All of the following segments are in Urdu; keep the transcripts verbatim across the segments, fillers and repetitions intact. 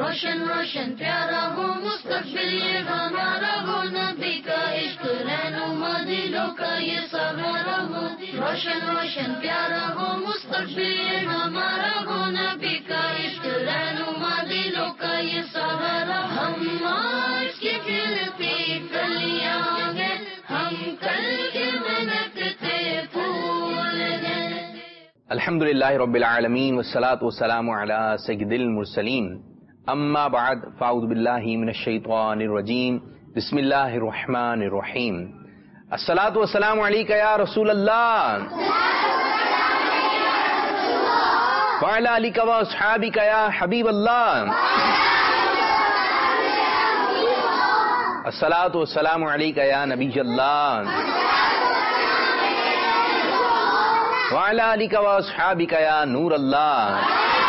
روشن روشن پیارا ہو مستقبل یہ ہمارا ہو، نبی کا عشق رہنما دلوں کا یہ سہارا ہو، روشن روشن پیارا ہو مستقبل یہ ہمارا ہو، نبی کا عشق رہنما دلوں کا یہ سہارا، ہم آج کی کھلتی کلیاں ہیں، ہم کل کے مہکتے پھول ہیں۔ الحمدللہ رب العالمین والصلاة والسلام علی سید المرسلین، اما بعد فاعوذ باللہ من الشیطان الرجیم، بسم اللہ الرحمن الرحیم۔ الصلاة والسلام علیک یا رسول اللہ وعلی آلک و اصحابک یا حبیب اللہ، الصلاة والسلام علیک یا نبی اللہ وعلی آلک و اصحابک یا نور اللہ۔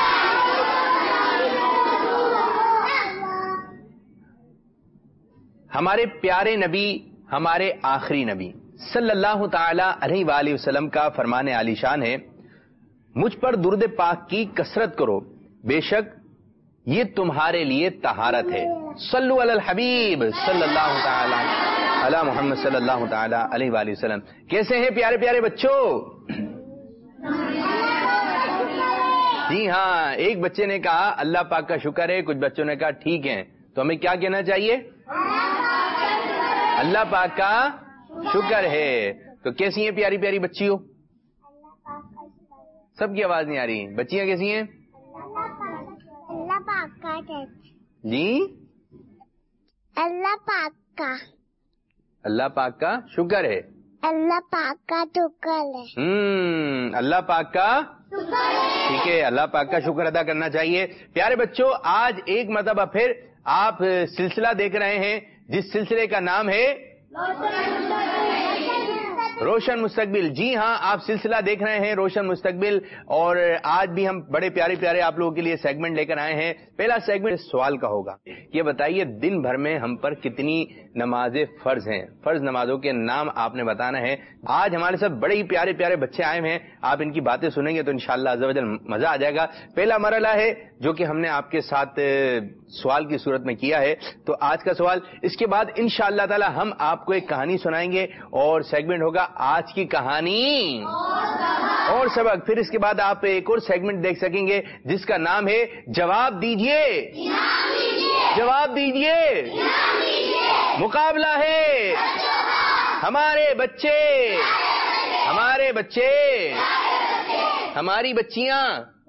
ہمارے پیارے نبی، ہمارے آخری نبی صلی اللہ تعالی علیہ وآلہ وسلم کا فرمان عالی شان ہے، مجھ پر درود پاک کی کثرت کرو، بے شک یہ تمہارے لیے طہارت ہے۔ صلو علی الحبیب صلی اللہ تعالی علی محمد صلی اللہ تعالی علیہ وآلہ وسلم۔ کیسے ہیں پیارے پیارے بچوں؟ جی ہاں، ایک بچے نے کہا اللہ پاک کا شکر ہے، کچھ بچوں نے کہا ٹھیک ہے، تو ہمیں کیا کہنا چاہیے؟ اللہ پاک کا شکر ہے۔ تو کیسی ہیں پیاری پیاری بچیوں؟ سب کی آواز نہیں آ رہی، بچیاں کیسی ہیں؟ اللہ پاک کا جی اللہ پاک کا اللہ پاک کا شکر ہے، اللہ پاک کا شکر ہے ہم اللہ پاک کا ٹھیک ہے، اللہ پاک کا شکر ادا کرنا چاہیے۔ پیارے بچوں، آج ایک مرتبہ پھر آپ سلسلہ دیکھ رہے ہیں جس سلسلے کا نام ہے روشن مستقبل۔ جی ہاں، آپ سلسلہ دیکھ رہے ہیں روشن مستقبل، اور آج بھی ہم بڑے پیارے پیارے آپ لوگوں کے لیے سیگمنٹ لے کر آئے ہیں۔ پہلا سیگمنٹ سوال کا ہوگا، یہ بتائیے دن بھر میں ہم پر کتنی نمازیں فرض ہیں؟ فرض نمازوں کے نام آپ نے بتانا ہے۔ آج ہمارے ساتھ بڑے ہی پیارے پیارے بچے آئے ہیں، آپ ان کی باتیں سنیں گے تو انشاءاللہ عز و جل مزہ آ جائے گا۔ پہلا مرحلہ ہے جو کہ ہم نے آپ کے ساتھ سوال کی صورت میں کیا ہے، تو آج کا سوال، اس کے بعد انشاءاللہ تعالی ہم آپ کو ایک کہانی سنائیں گے اور سیگمنٹ ہوگا آج کی کہانی اور سبق۔ پھر اس کے بعد آپ ایک اور سیگمنٹ دیکھ سکیں گے جس کا نام ہے جواب دیجئے جواب دیجئے مقابلہ ہے ہمارے بچے ہمارے بچے ہماری بچیاں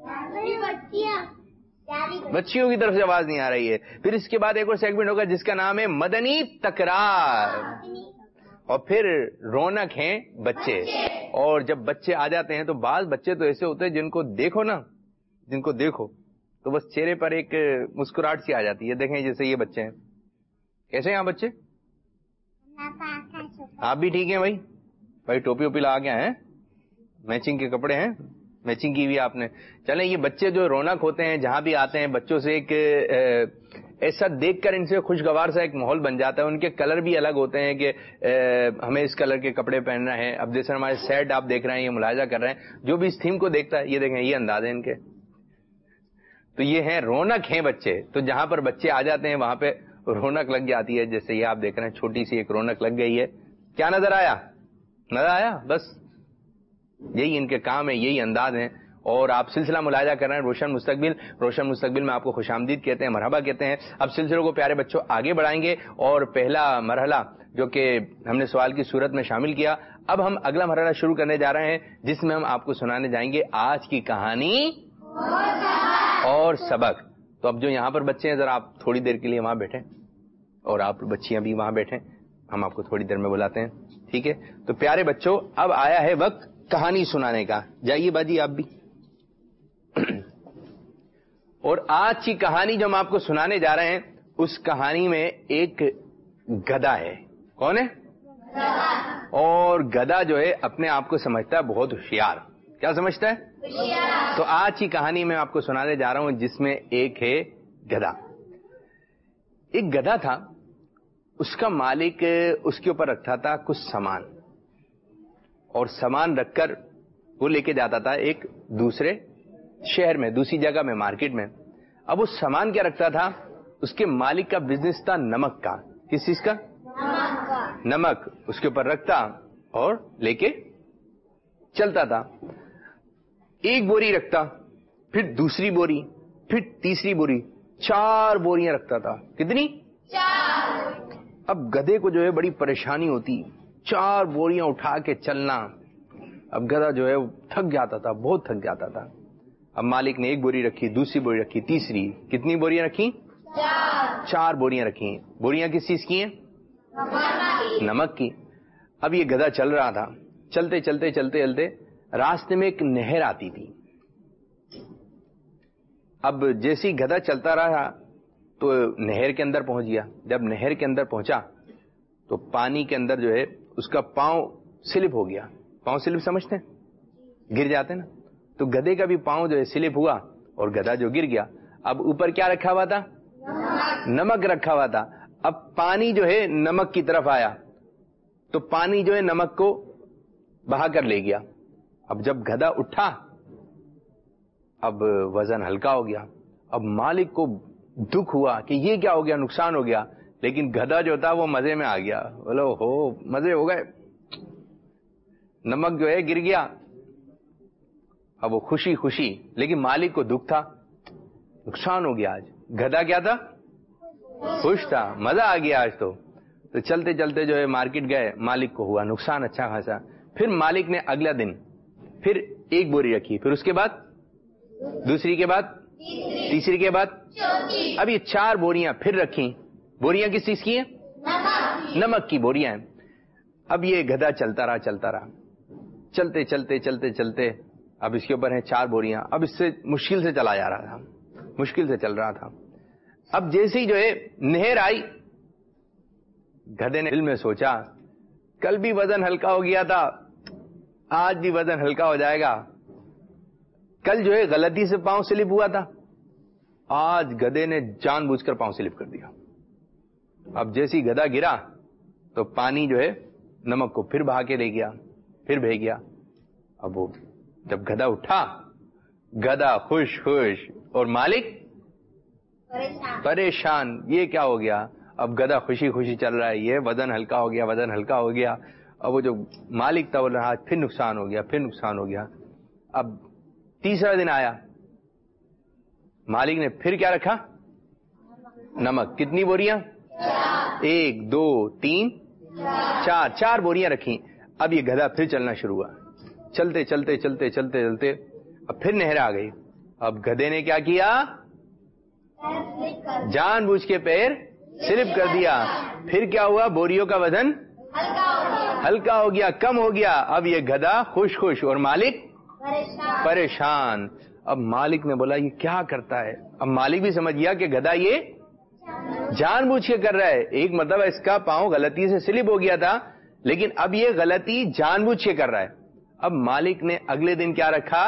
بچیوں کی طرف سے آواز نہیں آ رہی ہے۔ پھر اس کے بعد ایک اور سیگمنٹ ہوگا جس کا نام ہے مدنی تکرار، اور پھر رونق ہیں بچے۔ اور جب بچے آ جاتے ہیں تو بعض بچے تو ایسے ہوتے ہیں جن کو دیکھو نا جن کو دیکھو تو بس چہرے پر ایک مسکراہٹ سی آ جاتی ہے۔ دیکھیں جیسے یہ بچے ہیں، کیسے ہیں آپ بچے؟ آپ بھی ٹھیک ہیں بھائی؟ بھائی ٹوپی ووپی لگا کے ہیں، میچنگ کے کپڑے ہیں، میچنگ کی ہوئی آپ نے۔ چلیں، یہ بچے جو رونق ہوتے ہیں جہاں بھی آتے ہیں، بچوں سے ایک ایسا دیکھ کر ان سے خوشگوار سا ایک ماحول بن جاتا ہے۔ ان کے کلر بھی الگ ہوتے ہیں کہ ہمیں اس کلر کے کپڑے پہننا ہے۔ اب جیسے ہمارے سیٹ آپ دیکھ رہے ہیں، یہ ملاحظہ کر رہے ہیں، جو بھی اس تھیم کو دیکھتا ہے یہ دیکھیں یہ انداز ہے ان کے، تو یہ ہیں رونق ہیں بچے۔ تو جہاں پر بچے آ جاتے ہیں وہاں پہ رونق لگ جاتی ہے، جیسے یہ آپ دیکھ رہے ہیں چھوٹی سی ایک رونق لگ گئی ہے۔ کیا نظر آیا؟ نظر آیا؟ بس یہی ان کے کام ہے، یہی انداز ہیں۔ اور آپ سلسلہ ملاحظہ کر رہے ہیں روشن مستقبل۔ روشن مستقبل میں آپ کو خوش آمدید کہتے ہیں، مرحبا کہتے ہیں۔ اب سلسلے کو پیارے بچوں آگے بڑھائیں گے، اور پہلا مرحلہ جو کہ ہم نے سوال کی صورت میں شامل کیا، اب ہم اگلا مرحلہ شروع کرنے جا رہے ہیں جس میں ہم آپ کو سنانے جائیں گے آج کی کہانی اور سبق۔ تو اب جو یہاں پر بچے ہیں ذرا آپ تھوڑی دیر کے لیے وہاں بیٹھیں، اور آپ بچیاں بھی وہاں بیٹھیں، ہم آپ کو تھوڑی دیر میں بلاتے ہیں، ٹھیک ہے؟ تو پیارے بچوں، اب آیا ہے وقت کہانی سنانے کا۔ جائیے باجی آپ بھی۔ اور آج کی کہانی جو ہم آپ کو سنانے جا رہے ہیں، اس کہانی میں ایک گدھا ہے۔ کون ہے؟ اور گدھا جو ہے اپنے آپ کو سمجھتا ہے بہت ہوشیار۔ کیا سمجھتا ہے؟ تو آج کی کہانی میں آپ کو سنانے جا رہا ہوں جس میں ایک ہے گدھا۔ ایک گدھا تھا، اس کا مالک اس کے اوپر رکھتا تھا کچھ سامان، اور سامان رکھ کر وہ لے کے جاتا تھا ایک دوسرے شہر میں، دوسری جگہ میں، مارکیٹ میں۔ اب وہ سامان کیا رکھتا تھا؟ اس کے مالک کا بزنس تھا نمک کا. کس چیز کا؟ نمک. اس کے اوپر رکھتا اور لے کے چلتا تھا. ایک بوری رکھتا, پھر دوسری بوری, پھر تیسری بوری, چار بوریاں رکھتا تھا. کتنی؟ چار. اب گدھے کو جو ہے بڑی پریشانی ہوتی, چار بوریاں اٹھا کے چلنا. اب گدھا جو ہے تھک جاتا تھا, بہت تھک جاتا تھا. اب مالک نے ایک بوری رکھی, دوسری بوری رکھی, تیسری. کتنی بوریاں رکھی؟ چار. چار بوریاں رکھی. بوریاں کس چیز کی ہیں؟ نمک کی. اب یہ گدھا چل رہا تھا, چلتے چلتے چلتے چلتے راستے میں ایک نہر آتی تھی. اب جیسی گدھا چلتا رہا تو نہر کے اندر پہنچ گیا. جب نہر کے اندر پہنچا تو پانی کے اندر جو ہے اس کا پاؤں سلپ ہو گیا. پاؤں سلپ سمجھتے ہیں؟ گر جاتے نا. تو گدھے کا بھی پاؤں جو ہے سلپ ہوا اور گدھا جو گر گیا. اب اوپر کیا رکھا ہوا تھا؟ نمک رکھا ہوا تھا. اب پانی جو ہے نمک کی طرف آیا تو پانی جو ہے نمک کو بہا کر لے گیا. اب جب گدھا اٹھا, اب وزن ہلکا ہو گیا. اب مالک کو دکھ ہوا کہ یہ کیا ہو گیا, نقصان ہو گیا. لیکن گدھا جو تھا وہ مزے میں آ گیا. بولو ہو مزے ہو گئے, نمک جو ہے گر گیا. اب وہ خوشی خوشی, لیکن مالک کو دکھ تھا, نقصان ہو گیا. آج گدھا کیا تھا؟ خوش تھا, مزہ آ گیا آج تو. تو چلتے چلتے جو ہے مارکیٹ گئے, مالک کو ہوا نقصان اچھا خاصا. پھر مالک نے اگلا دن پھر ایک بوری رکھی, پھر اس کے بعد دوسری کے بعد تیسری کے بعد اب یہ چار بوریاں پھر رکھی. بوریاں کس چیز کی ہیں؟ نمک کی بوریاں ہیں. اب یہ گدھا چلتا رہا چلتا رہا چلتے چلتے چلتے چلتے اب اس کے اوپر ہیں چار بوریاں. اب اس سے مشکل سے چلا جا رہا تھا, مشکل سے چل رہا تھا. اب جیسے ہی جو ہے نہر آئی, گدھے نے دل میں سوچا کل بھی وزن ہلکا ہو گیا تھا, آج بھی وزن ہلکا ہو جائے گا. کل جو ہے غلطی سے پاؤں سلپ ہوا تھا, آج گدھے نے جان بوجھ کر پاؤں سلپ کر دیا. اب جیسی گدھا گرا تو پانی جو ہے نمک کو پھر بہا کے لے گیا, پھر بہہ گیا. اب وہ جب گدھا اٹھا, گدھا خوش خوش اور مالک پریشان. یہ کیا ہو گیا؟ اب گدھا خوشی خوشی چل رہا ہے, یہ وزن ہلکا ہو گیا, وزن ہلکا ہو گیا. اب وہ جو مالک تھا بول رہا پھر نقصان ہو گیا, پھر نقصان ہو گیا. اب تیسرا دن آیا, مالک نے پھر کیا رکھا؟ نمک. کتنی بوریاں؟ ایک دو تین چار. چار بوریاں رکھی. اب یہ گدھا پھر چلنا شروع ہوا, چلتے چلتے چلتے چلتے چلتے اب پھر نہر آ گئی. اب گدھے نے کیا کیا؟ جان بوجھ کے پیر سلپ کر دیا. پھر کیا ہوا؟ بوریوں کا وزن ہلکا ہو گیا, کم ہو گیا. اب یہ گدھا خوش خوش اور مالک پریشان. اب مالک نے بولا یہ کیا کرتا ہے؟ اب مالک بھی سمجھ گیا کہ گدھا یہ جان بوجھ کے کر رہا ہے. ایک مطلب اس کا پاؤں غلطی سے سلپ ہو گیا تھا, لیکن اب یہ غلطی جان بوجھ کے کر رہا ہے. اب مالک نے اگلے دن کیا رکھا؟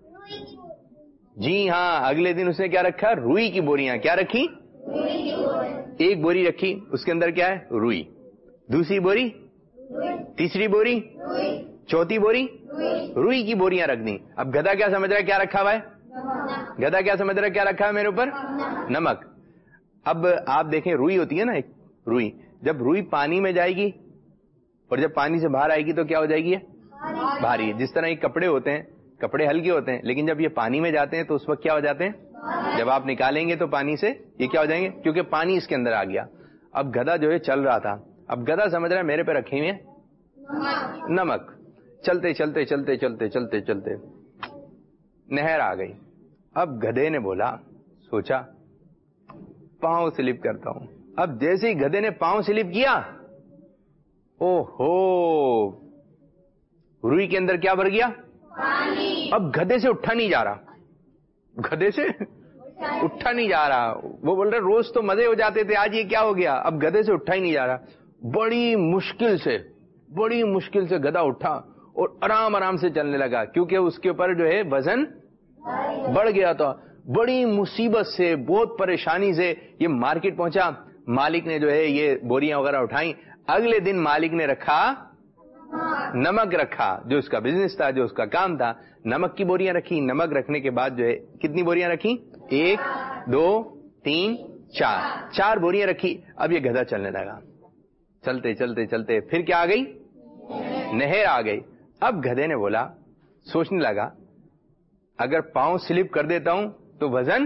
جی ہاں, اگلے دن اس نے کیا رکھا؟ روئی کی بوریاں. کیا رکھی؟ ایک بوری رکھی, اس کے اندر کیا ہے؟ روئی. دوسری بوری, تیسری بوری, چوتھی بوری, روئی کی بوریاں رکھ دی. اب گدھا کیا سمجھ رہا ہے کیا رکھا ہوا ہے؟ گدھا کیا سمجھ رہا ہے کیا رکھا ہے میرے اوپر؟ نمک. اب آپ دیکھیں روئی ہوتی ہے نا, ایک روئی, جب روئی پانی میں جائے گی اور جب پانی سے باہر آئے گی تو کیا ہو جائے گی؟ بھاری. جس طرح یہ کپڑے ہوتے ہیں, کپڑے ہلکے ہوتے ہیں, لیکن جب یہ پانی میں جاتے ہیں تو اس وقت کیا ہو جاتے ہیں؟ جب آپ نکالیں گے تو پانی سے یہ کیا ہو جائیں گے؟ کیونکہ پانی اس کے اندر آ گیا. اب گدھا جو ہے چل رہا تھا, اب گدھا سمجھ رہا ہے میرے پہ رکھے ہوئے نمک. چلتے چلتے چلتے چلتے چلتے چلتے نہر آ گئی. اب گدھے نے بولا, سوچا پاؤں سلپ کرتا ہوں. اب جیسے ہی گدھے نے پاؤں سلپ کیا, او ہو, روئی کے اندر کیا بھر گیا؟ اب گدھے سے اٹھا نہیں جا رہا, گدھے سے اٹھا نہیں جا رہا. وہ بول رہے روز تو مزے ہو جاتے تھے, آج یہ کیا ہو گیا؟ اب گدھے سے اٹھا ہی نہیں جا رہا. بڑی مشکل سے بڑی مشکل سے گدھا اٹھا اور آرام آرام سے چلنے لگا, کیونکہ اس کے اوپر جو ہے وزن بڑھ گیا تھا. بڑی مصیبت سے, بہت پریشانی سے یہ مارکیٹ پہنچا. مالک نے جو ہے یہ بوریاں وغیرہ اٹھائیں. اگلے دن مالک نے رکھا نمک رکھا, جو اس کا بزنس تھا, جو اس کا کام تھا. نمک کی بوریاں رکھی. نمک رکھنے کے بعد جو ہے کتنی بوریاں رکھی؟ ایک دو تین چار چار بوریاں رکھی. اب یہ گدھا چلنے لگا, چلتے چلتے چلتے پھر کیا آ گئی؟ نہر آ گئی. اب گدھے نے بولا, سوچنے لگا اگر پاؤں سلپ کر دیتا ہوں تو وزن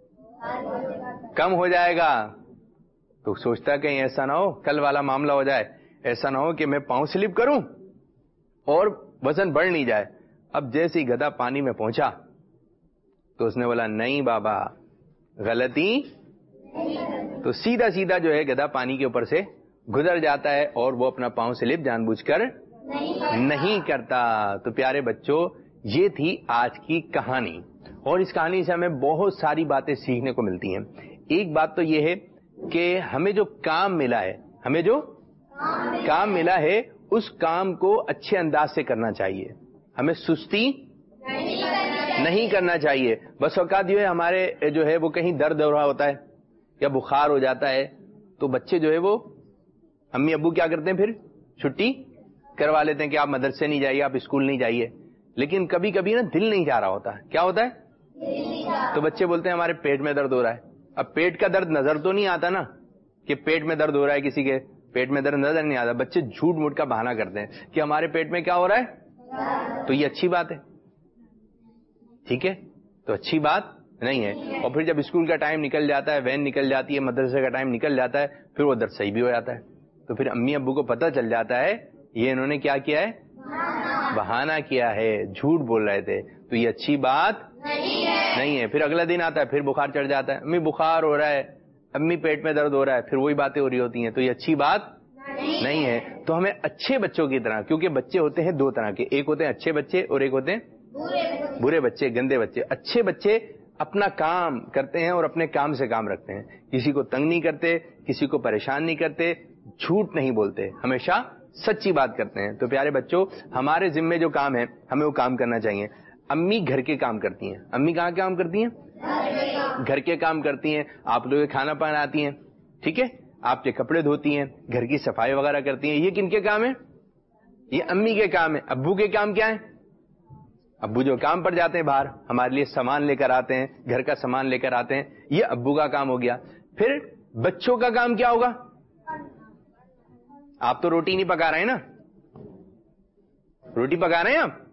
کم ہو جائے گا. تو سوچتا کہیں ایسا نہ ہو کل والا معاملہ ہو جائے, ایسا نہ ہو کہ میں پاؤں سلپ کروں اور وزن بڑھ نہیں جائے. اب جیسے ہی گدھا پانی میں پہنچا تو اس نے بولا نہیں بابا غلطی, تو سیدھا سیدھا جو ہے گدھا پانی کے اوپر سے گزر جاتا ہے اور وہ اپنا پاؤں سلپ جان بوجھ کر نہیں کرتا. تو پیارے بچوں, یہ تھی آج کی کہانی, اور اس کہانی سے ہمیں بہت ساری باتیں سیکھنے کو ملتی ہیں. ایک بات تو یہ ہے کہ ہمیں جو کام ملا ہے, ہمیں جو کام ملا ہے اس کام کو اچھے انداز سے کرنا چاہیے, ہمیں سستی نہیں کرنا چاہیے. بس اوقات جو ہے ہمارے جو ہے وہ کہیں درد ہو رہا ہوتا ہے یا بخار ہو جاتا ہے تو بچے جو ہے وہ امی ابو کیا کرتے ہیں, پھر چھٹی کروا لیتے ہیں کہ آپ مدرسے نہیں جائیے, آپ اسکول نہیں جائیے. لیکن کبھی کبھی نا دل نہیں چاہ رہا ہوتا, کیا ہوتا ہے, تو بچے بولتے ہیں ہمارے پیٹ میں درد ہو رہا ہے. اب پیٹ کا درد نظر تو نہیں آتا نا کہ پیٹ میں درد ہو رہا ہے, کسی کے پیٹ میں درد نظر نہیں آتا. بچے جھوٹ موٹ کا بہانہ کرتے ہیں کہ ہمارے پیٹ میں کیا ہو رہا ہے, تو یہ اچھی بات ہے, ٹھیک ہے, تو اچھی بات نہیں ہے. اور پھر جب اسکول کا ٹائم نکل جاتا ہے, وین نکل جاتی ہے, مدرسے کا ٹائم نکل جاتا ہے, پھر وہ درد صحیح بھی ہو جاتا ہے. تو پھر امی ابو کو پتہ چل جاتا ہے یہ انہوں نے کیا کیا ہے, بہانہ کیا ہے, جھوٹ بول رہے تھے. تو یہ اچھی بات نہیں ہے. پھر اگلا دن آتا ہے, پھر بخار چڑھ جاتا ہے, امی بخار ہو رہا ہے, امی پیٹ میں درد ہو رہا ہے, پھر وہی باتیں ہو رہی ہوتی ہیں. تو یہ اچھی بات نہیں ہے. تو ہمیں اچھے بچوں کی طرح, کیونکہ بچے ہوتے ہیں دو طرح کے, ایک ہوتے ہیں اچھے بچے اور ایک ہوتے ہیں برے بچے, گندے بچے. اچھے بچے اپنا کام کرتے ہیں اور اپنے کام سے کام رکھتے ہیں, کسی کو تنگ نہیں کرتے, کسی کو پریشان نہیں کرتے, جھوٹ نہیں بولتے, ہمیشہ سچی بات کرتے ہیں. تو پیارے بچوں, ہمارے ذمے جو کام ہے ہمیں وہ کام کرنا چاہیے. امی گھر کے کام کرتی ہیں, امی کہاں کام کرتی ہیں, گھر کے کام کرتی ہیں. آپ لوگ کھانا بناتی ہیں, ٹھیک ہے, آپ کے کپڑے دھوتی ہیں, گھر کی صفائی وغیرہ کرتی ہیں. یہ کن کے کام ہے, یہ امی کے کام ہے. ابو کے کام کیا ہے, ابو جو کام پر جاتے ہیں باہر, ہمارے لیے سامان لے کر آتے ہیں, گھر کا سامان لے کر آتے ہیں, یہ ابو کا کام ہو گیا. پھر بچوں کا کام کیا ہوگا, آپ تو روٹی نہیں پکا رہے ہیں نا, روٹی پکا رہے ہیں آپ,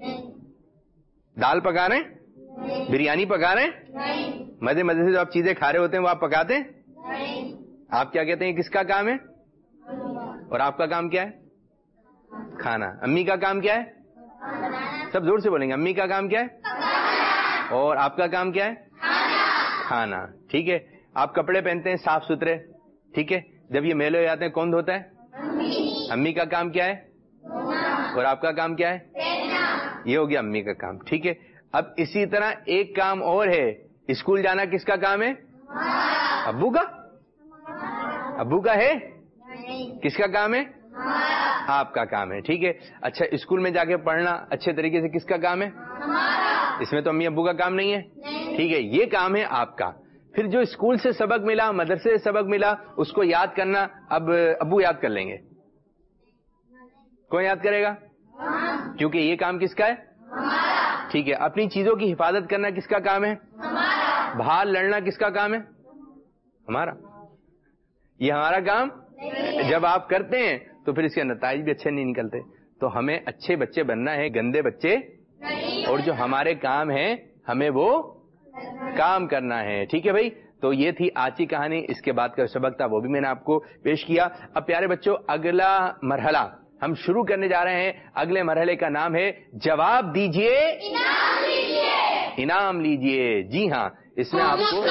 دال پکا رہے ہیں, بریانی پکا رہے ہیں, مزے مزے سے جو آپ چیزیں کھا رہے ہوتے ہیں وہ آپ پکاتے ہیں. آپ کیا کہتے ہیں کس کا کام ہے, اور آپ کا کام کیا ہے, کھانا. امی کا کام کیا ہے, سب زور سے بولیں گے, امی کا کام کیا ہے, اور آپ کا کام کیا ہے, کھانا. ٹھیک ہے, آپ کپڑے پہنتے ہیں صاف ستھرے, ٹھیک ہے, جب یہ میلے ہو جاتے ہیں کون دھوتا ہے, امی کا کام کیا ہے, اور آپ کا کام کیا ہے, یہ ہو گیا امی کا کام. ٹھیک ہے, اب اسی طرح ایک کام اور ہے, اسکول جانا کس کا کام ہے, ابو کا, ابو کا ہے, کس کا کام ہے, آپ کا کام ہے. ٹھیک ہے, اچھا اسکول میں جا کے پڑھنا اچھے طریقے سے کس کا کام ہے, اس میں تو امی ابو کا کام نہیں ہے. ٹھیک ہے, یہ کام ہے آپ کا. پھر جو اسکول سے سبق ملا, مدرسے سے سبق ملا, اس کو یاد کرنا اب ابو یاد کر لیں گے, کون یاد کرے گا, کیونکہ یہ کام کس کا ہے, ٹھیک ہے. اپنی چیزوں کی حفاظت کرنا کس کا کام ہے, باہر لڑنا کس کا کام ہے, ہمارا. یہ ہمارا کام جب آپ کرتے ہیں تو پھر اس کے نتائج بھی اچھے نہیں نکلتے. تو ہمیں اچھے بچے بننا ہے, گندے بچے, اور جو ہمارے کام ہیں ہمیں وہ کام کرنا ہے. ٹھیک ہے بھائی, تو یہ تھی آج کی کہانی. اس کے بعد کا سبق تھا وہ بھی میں نے آپ کو پیش کیا. اب پیارے بچوں, اگلا مرحلہ ہم شروع کرنے جا رہے ہیں. اگلے مرحلے کا نام ہے جواب دیجئے انعام لیجئے, انعام لیجئے. جی ہاں, اس میں آپ کو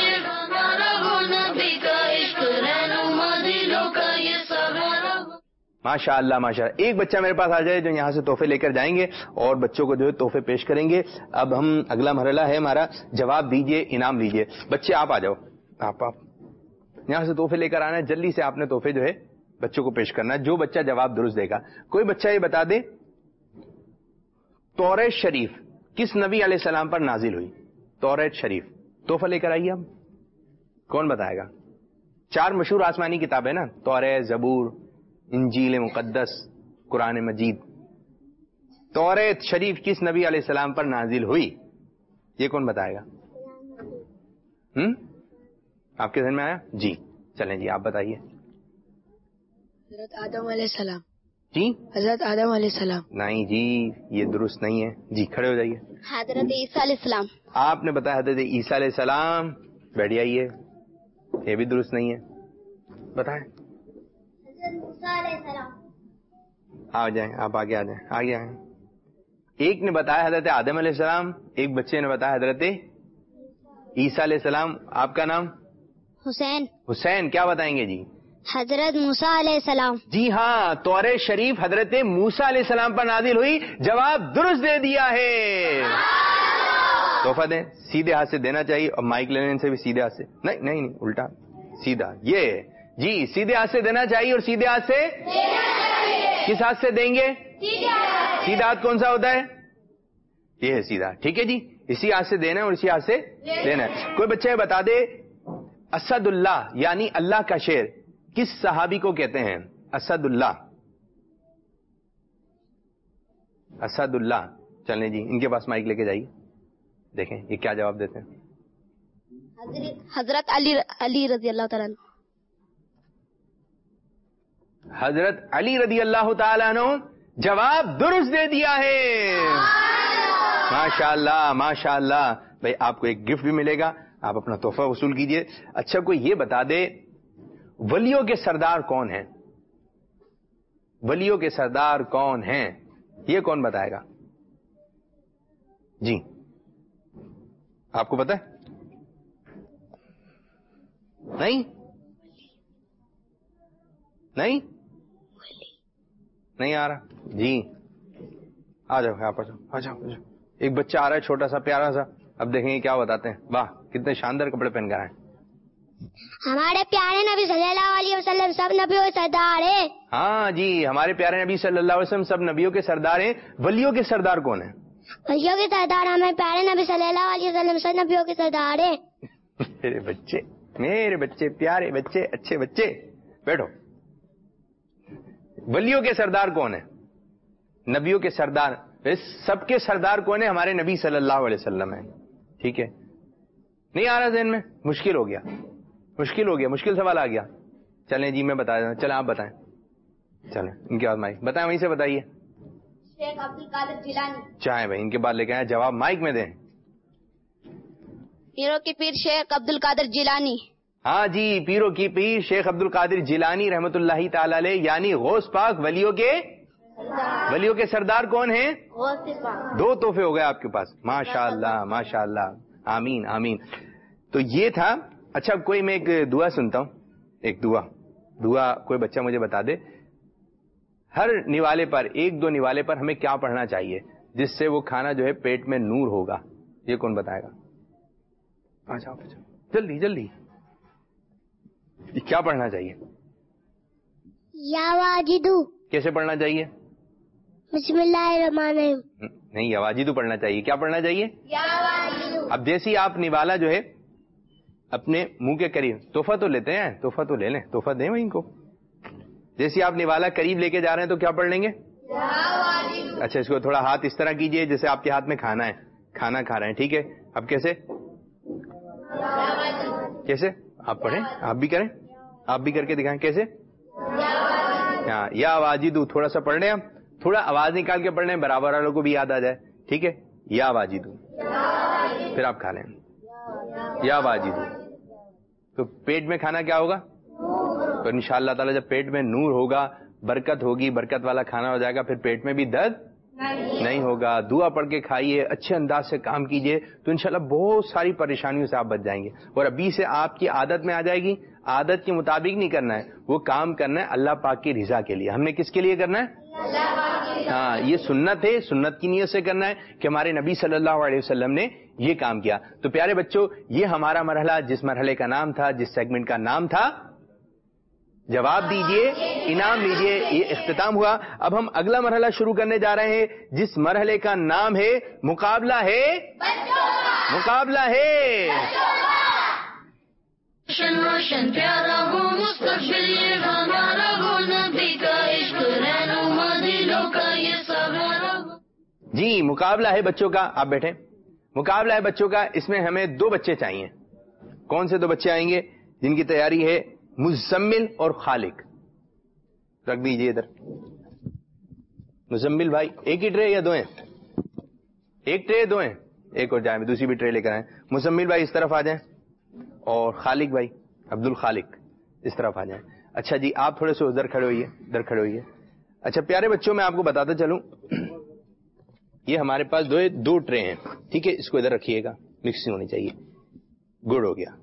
ماشاء اللہ ماشاء اللہ ایک بچہ میرے پاس آ جائے جو یہاں سے تحفے لے کر جائیں گے اور بچوں کو جو ہے تحفے پیش کریں گے. اب ہم اگلا مرحلہ ہے ہمارا جواب دیجئے انعام لیجئے. بچے آپ آ جاؤ, آپ آپ یہاں سے تحفے لے کر آنا ہے. جلدی سے آپ نے تحفے جو ہے بچوں کو پیش کرنا ہے. جو بچہ جواب درست دے گا, کوئی بچہ یہ بتا دے توریت شریف کس نبی علیہ السلام پر نازل ہوئی. توریت شریف, تحفہ لے کر آئیے. اب کون بتائے گا؟ چار مشہور آسمانی کتابیں نا, توریت, زبور, انجیل مقدس, قرآن مجید. توریت شریف کس نبی علیہ السلام پر نازل ہوئی, یہ کون بتائے گا؟ ہم آپ کے ذہن میں آیا؟ جی چلیں جی آپ بتائیے. حضرت آدم علیہ السلام. جی حضرت آدم علیہ السلام. نہیں جی یہ درست نہیں ہے. جی کھڑے ہو جائیے. حضرت عیسیٰ علیہ السلام. آپ نے بتایا حضرت عیسیٰ علیہ السلام. بیٹھ جائیے. یہ بھی درست نہیں ہے. بتائیں. حضرت موسیٰ علیہ السلام. آ جائیں آپ آگے آ جائیں آگے آئیں. ایک نے بتایا حضرت آدم علیہ السلام, ایک بچے نے بتایا حضرت عیسیٰ علیہ السلام. آپ کا نام؟ حسین. حسین. کیا بتائیں گے جی؟ حضرت موسیٰ علیہ السلام. جی ہاں تورات شریف حضرت موسیٰ علیہ السلام پر نازل ہوئی. جواب درست دے دیا ہے. تحفہ دیں. سیدھے ہاتھ سے دینا چاہیے اور مائک لینے سے بھی سیدھے ہاتھ سے. نہیں نہیں نہیں الٹا سیدھا. یہ جی سیدھے ہاتھ سے دینا چاہیے اور سیدھے ہاتھ سے کس ہاتھ سے دیں گے؟ سیدھا ہاتھ کون سا ہوتا ہے؟ یہ ہے سیدھا. ٹھیک ہے جی اسی ہاتھ سے دینا ہے اور اسی ہاتھ سے لینا ہے. کوئی بچہ بتا دے اسد اللہ یعنی اللہ کا شیر کس صحابی کو کہتے ہیں؟ اسد اللہ. اسد اللہ. چلیں جی ان کے پاس مائک لے کے جائیے. دیکھیں یہ کیا جواب دیتے ہیں. حضرت علی علی رضی اللہ تعالیٰ. حضرت علی رضی اللہ تعالیٰ عنہ. جواب درست دے دیا ہے. ماشاء اللہ ماشاء اللہ. بھائی آپ کو ایک گفٹ بھی ملے گا. آپ اپنا تحفہ وصول کیجئے. اچھا کوئی یہ بتا دے ولیوں کے سردار کون ہیں؟ ولیوں کے سردار کون ہیں یہ کون بتائے گا؟ جی آپ کو پتا ہے؟ نہیں نہیں نہیں آ رہا. جی آ جاؤ آپ آ جاؤ آ جاؤ. ایک بچہ آ رہا ہے چھوٹا سا پیارا سا. اب دیکھیں گے کیا بتاتے ہیں. واہ کتنے شاندار کپڑے پہن کر آئے. ہمارے پیارے نبی صلی اللہ علیہ وسلم سب نبیوں کے سردار ہیں. ہاں جی ہمارے پیارے نبی صلی اللہ علیہ وسلم سب نبیوں کے سردار ہیں. ولیوں کے سردار کون ہیں؟ ولیوں کے سردار ہمارے پیارے نبی صلی اللہ علیہ وسلم سب نبیوں کے سردار ہیں. میرے بچے میرے بچے پیارے بچے اچھے بچے بیٹھو. ولیوں کے سردار کون ہیں؟ نبیوں کے سردار. سب کے سردار کون ہیں؟ ہمارے نبی صلی اللہ علیہ وسلم ہیں. ٹھیک ہے نہیں آ رہا ذہن میں؟ مشکل ہو گیا مشکل ہو گیا مشکل سوال آ گیا. چلیں جی میں بتا دوں. چلیں آپ بتائیں. چلیں ان کے بعد مائک بتائیں وہیں سے بتائیے. شیخ عبد القادر جیلانی. چاہیں بھائی ان کے بعد لے کے آئے جواب مائک میں دیں. پیروں کی پیر شیخ عبد القادر جیلانی. ہاں جی پیروں کی پیر شیخ عبد القادر جیلانی رحمت اللہ تعالی علیہ یعنی غوث پاک. ولیوں کے ولیوں کے سردار کون ہیں؟ دو تحفے ہو گئے آپ کے پاس. ماشاء اللہ ماشاء اللہ. آمین آمین. تو یہ تھا. اچھا کوئی میں ایک دعا سنتا ہوں. ایک دعا دعا کوئی بچہ مجھے بتا دے ہر نوالے پر ایک دو نوالے پر ہمیں کیا پڑھنا چاہیے جس سے وہ کھانا جو ہے پیٹ میں نور ہوگا. یہ کون بتائے گا؟ اچھا جلدی جلدی. کیا پڑھنا چاہیے؟ یا واجدو. کیسے پڑھنا چاہیے؟ بسم اللہ الرحمن الرحیم. نہیں یا واجدو پڑھنا چاہیے. کیا پڑھنا چاہیے؟ یا واجدو. اب جیسی آپ نوالا جو ہے اپنے منہ کے قریب تحفہ تو لیتے ہیں تحفہ تو لے لیں تحفہ دیں وہیں کو. جیسی آپ نوالا قریب لے کے جا رہے ہیں تو کیا پڑھ لیں گے؟ اچھا اس کو تھوڑا ہاتھ اس طرح کیجئے جیسے آپ کے ہاتھ میں کھانا ہے کھانا کھا رہے ہیں. ٹھیک ہے اب کیسے کیسے آپ پڑھیں آپ بھی کریں آپ بھی کر کے دکھائیں کیسے. ہاں یا واجدو تھوڑا سا پڑھ لیں. آپ تھوڑا آواز نکال کے پڑھ لیں برابر والوں کو بھی یاد آ جائے. ٹھیک ہے یا واجدو پھر آپ کھا لیں. یا واجدو تو پیٹ میں کھانا کیا ہوگا؟ تو ان شاء اللہ تعالی جب پیٹ میں نور ہوگا برکت ہوگی برکت والا کھانا ہو جائے گا. پھر پیٹ میں بھی درد نہیں ہوگا. دعا پڑھ کے کھائیے اچھے انداز سے کام کیجئے تو انشاءاللہ بہت ساری پریشانیوں سے آپ بچ جائیں گے. اور ابھی سے آپ کی عادت میں آ جائے گی. عادت کے مطابق نہیں کرنا ہے وہ کام کرنا ہے اللہ پاک کی رضا کے لیے. ہم نے کس کے لیے کرنا ہے؟ ہاں یہ سنت ہے سنت کی نیت سے کرنا ہے کہ ہمارے نبی صلی اللہ علیہ وسلم نے یہ کام کیا. تو پیارے بچوں یہ ہمارا مرحلہ جس مرحلے کا نام تھا جس سیگمنٹ کا نام تھا جواب دیجئے انعام لیجئے یہ اختتام ہوا. اب ہم اگلا مرحلہ شروع کرنے جا رہے ہیں جس مرحلے کا نام ہے مقابلہ ہے مقابلہ ہے. روشن روشن پیارا ہو مستقبل یہ ہمارا ہو نبی کا عشق رہنما دلوں کا یہ سہارا ہو. جی مقابلہ ہے بچوں کا. آپ بیٹھیں. مقابلہ ہے بچوں کا. اس میں ہمیں دو بچے چاہیے کون سے دو بچے آئیں گے جن کی تیاری ہے؟ مزمل اور خالق. رکھ دیجئے ادھر. مزمل بھائی ایک ہی ٹرے یا دو ہیں؟ ایک ٹرے دو ہیں؟ ایک اور جائیں, دوسری بھی ٹرے لے کر آئیں. مزمل بھائی اس طرف آ جائیں, اور خالق بھائی عبد الخالق اس طرف آ جائیں. اچھا جی, آپ تھوڑے سے ادھر کھڑے ہوئیے, ادھر کھڑے ہوئیے. اچھا پیارے بچوں, میں آپ کو بتاتا چلوں, یہ ہمارے پاس دو دو ٹرے ہیں, ٹھیک ہے, اس کو ادھر رکھیے گا, مکسنگ ہونی چاہیے. گڑ ہو گیا.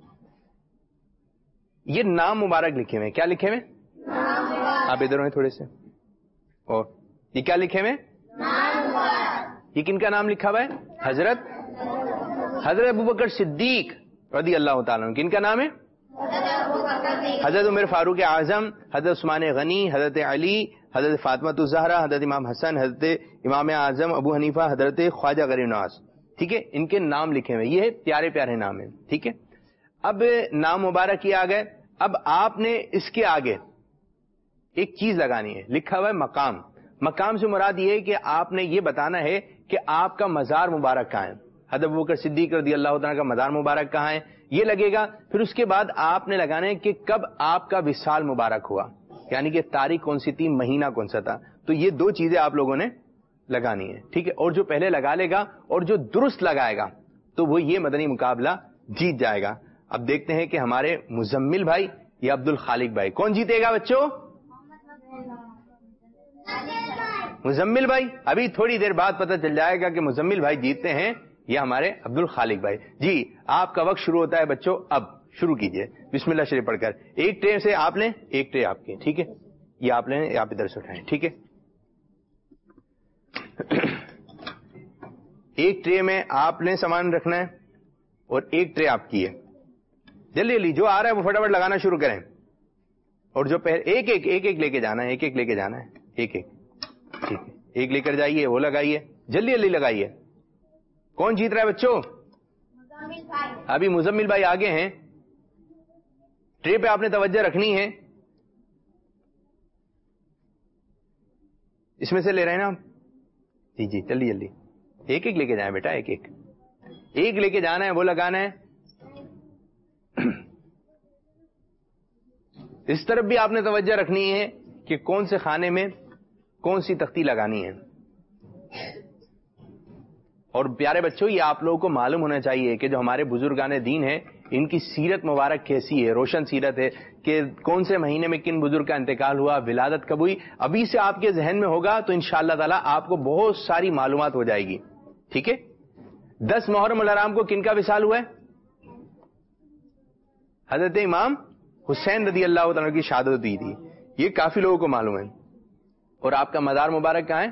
یہ نام مبارک لکھے ہوئے, کیا لکھے ہوئے؟ آپ ادھر ہوئے تھوڑے سے. اور یہ کیا لکھے ہوئے؟ یہ کن کا نام لکھا ہوا ہے؟ حضرت حضرت ابوبکر صدیق رضی اللہ تعالیٰ عنہ. کن کا نام ہے؟ حضرت عمر فاروق اعظم, حضرت عثمان غنی, حضرت علی, حضرت فاطمہ الزہرا, حضرت امام حسن, حضرت امام اعظم ابو حنیفہ, حضرت خواجہ غریب نواز. ٹھیک ہے, ان کے نام لکھے ہوئے. یہ پیارے پیارے نام ہیں. ٹھیک ہے, اب نام مبارک یہ آ گئے. اب آپ نے اس کے آگے ایک چیز لگانی ہے, لکھا ہوا ہے مقام. مقام سے مراد یہ ہے کہ آپ نے یہ بتانا ہے کہ آپ کا مزار مبارک کہاں ہے. حضرت ابوبکر صدیق رضی اللہ تعالیٰ کا مزار مبارک کہاں ہے, یہ لگے گا. پھر اس کے بعد آپ نے لگانا ہے کہ کب آپ کا وصال مبارک ہوا, یعنی کہ تاریخ کون سی تھی, مہینہ کون سا تھا. تو یہ دو چیزیں آپ لوگوں نے لگانی ہے. ٹھیک ہے, اور جو پہلے لگا لے گا اور جو درست لگائے گا تو وہ یہ مدنی مقابلہ جیت جائے گا. اب دیکھتے ہیں کہ ہمارے مزمل بھائی یا عبد الخالق بھائی کون جیتے گا بچوں؟ مزمل بھائی. ابھی تھوڑی دیر بعد پتہ چل جائے گا کہ مزمل بھائی جیتتے ہیں یا ہمارے عبد الخالق بھائی. جی آپ کا وقت شروع ہوتا ہے بچوں, اب شروع کیجئے بسم اللہ شریف پڑھ کر. ایک ٹرے سے آپ لیں, ایک ٹرے آپ کی. ٹھیک ہے, یہ آپ لیں, آپ ادھر سے اٹھائیں. ٹھیک ہے, ایک ٹرے میں آپ نے سامان رکھنا ہے اور ایک ٹرے آپ کی ہے. جلدی جلدی جو آ رہا ہے وہ فٹافٹ لگانا شروع کریں. اور جو پہلے ایک ایک ایک ایک لے کے جانا ہے, ایک ایک لے کے جانا ہے, ایک ایک. ٹھیک ہے, ایک لے کر جائیے, وہ لگائیے, جلدی جلدی لگائیے. کون جیت رہا ہے بچوں؟ ابھی مزمل بھائی آگے ہیں. ٹرے پہ آپ نے توجہ رکھنی ہے. اس میں سے لے رہے ہیں نا آپ؟ جی جی جلدی جلدی ایک ایک لے کے جائیں بیٹا, ایک ایک ایک لے کے جانا ہے, وہ لگانا ہے. اس طرف بھی آپ نے توجہ رکھنی ہے کہ کون سے خانے میں کون سی تختی لگانی ہے. اور پیارے بچوں, یہ آپ لوگوں کو معلوم ہونا چاہیے کہ جو ہمارے بزرگان دین ہیں ان کی سیرت مبارک کیسی ہے, روشن سیرت ہے کہ کون سے مہینے میں کن بزرگ کا انتقال ہوا, ولادت کب ہوئی. ابھی سے آپ کے ذہن میں ہوگا تو انشاءاللہ تعالی آپ کو بہت ساری معلومات ہو جائے گی. ٹھیک ہے, دس محرم الحرام کو کن کا وصال ہوا ہے؟ حضرت امام حسین رضی اللہ تعالیٰ کی شہادت ہوئی تھی. یہ کافی لوگوں کو معلوم ہے. اور آپ کا مزار مبارک کہاں ہے؟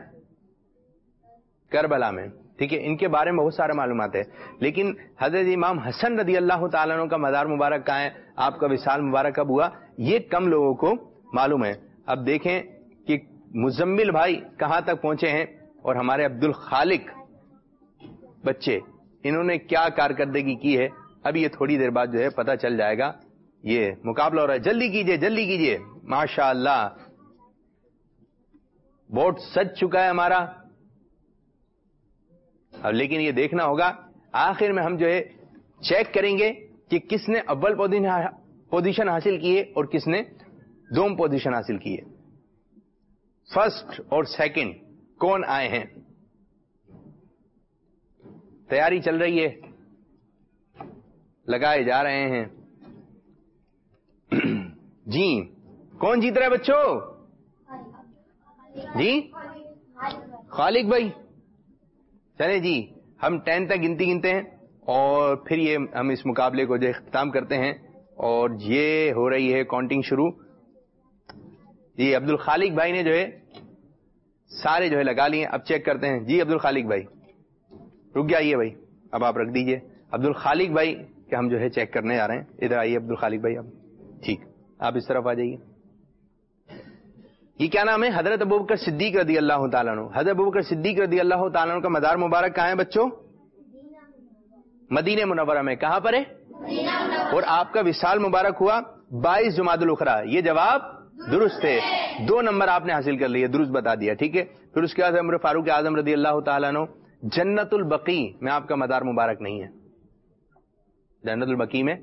کربلا میں. ٹھیک ہے, ان کے بارے میں بہت سارے معلومات ہے, لیکن حضرت امام حسن رضی اللہ تعالیٰ عنہ کا مزار مبارک کہاں ہے, آپ کا وصال مبارک کب ہوا, یہ کم لوگوں کو معلوم ہے. اب دیکھیں کہ مزمل بھائی کہاں تک پہنچے ہیں اور ہمارے عبد الخالق بچے انہوں نے کیا کارکردگی کی ہے. اب یہ تھوڑی دیر بعد جو ہے پتہ چل جائے گا. یہ مقابلہ ہو رہا ہے, جلدی کیجئے جلدی کیجئے. ماشاء اللہ بورڈ سج چکا ہے ہمارا. اب لیکن یہ دیکھنا ہوگا آخر میں ہم جو ہے چیک کریں گے کہ کس نے اول پوزیشن حاصل کی ہے اور کس نے دوم پوزیشن حاصل کی ہے. فرسٹ اور سیکنڈ کون آئے ہیں. تیاری چل رہی ہے, لگائے جا رہے ہیں. جی کون جیت رہا ہے بچوں؟ جی خالق بھائی. چلیں جی, ہم ٹین تک گنتی گنتے ہیں اور پھر یہ ہم اس مقابلے کو جو اختتام کرتے ہیں. اور یہ ہو رہی ہے کاؤنٹنگ شروع. جی عبد الخالق بھائی نے جو ہے سارے جو ہے لگا لیے. اب چیک کرتے ہیں. جی عبد الخالق بھائی رک جائیے بھائی, اب آپ رکھ دیجئے. عبد الخالق بھائی کہ ہم جو ہے چیک کرنے آ رہے ہیں. ادھر آئیے عبد الخالق بھائی. اب ٹھیک, آپ اس طرف آ جائیے. یہ کیا نام ہے؟ حضرت ابوبکر صدیق رضی اللہ تعالیٰ عنہ. حضرت ابوبکر صدیق رضی اللہ تعالیٰ عنہ کا مزار مبارک کہاں ہے بچوں؟ مدینہ منورہ میں. کہاں پر ہے؟ اور آپ کا وصال مبارک ہوا بائیس جمادی الاخری. یہ جواب درست ہے, دو نمبر آپ نے حاصل کر لیے, درست بتا دیا. ٹھیک ہے, پھر اس کے بعد عمر فاروق اعظم رضی اللہ تعالیٰ عنہ. جنت البقیع میں آپ کا مزار مبارک نہیں ہے. جنت البقیع میں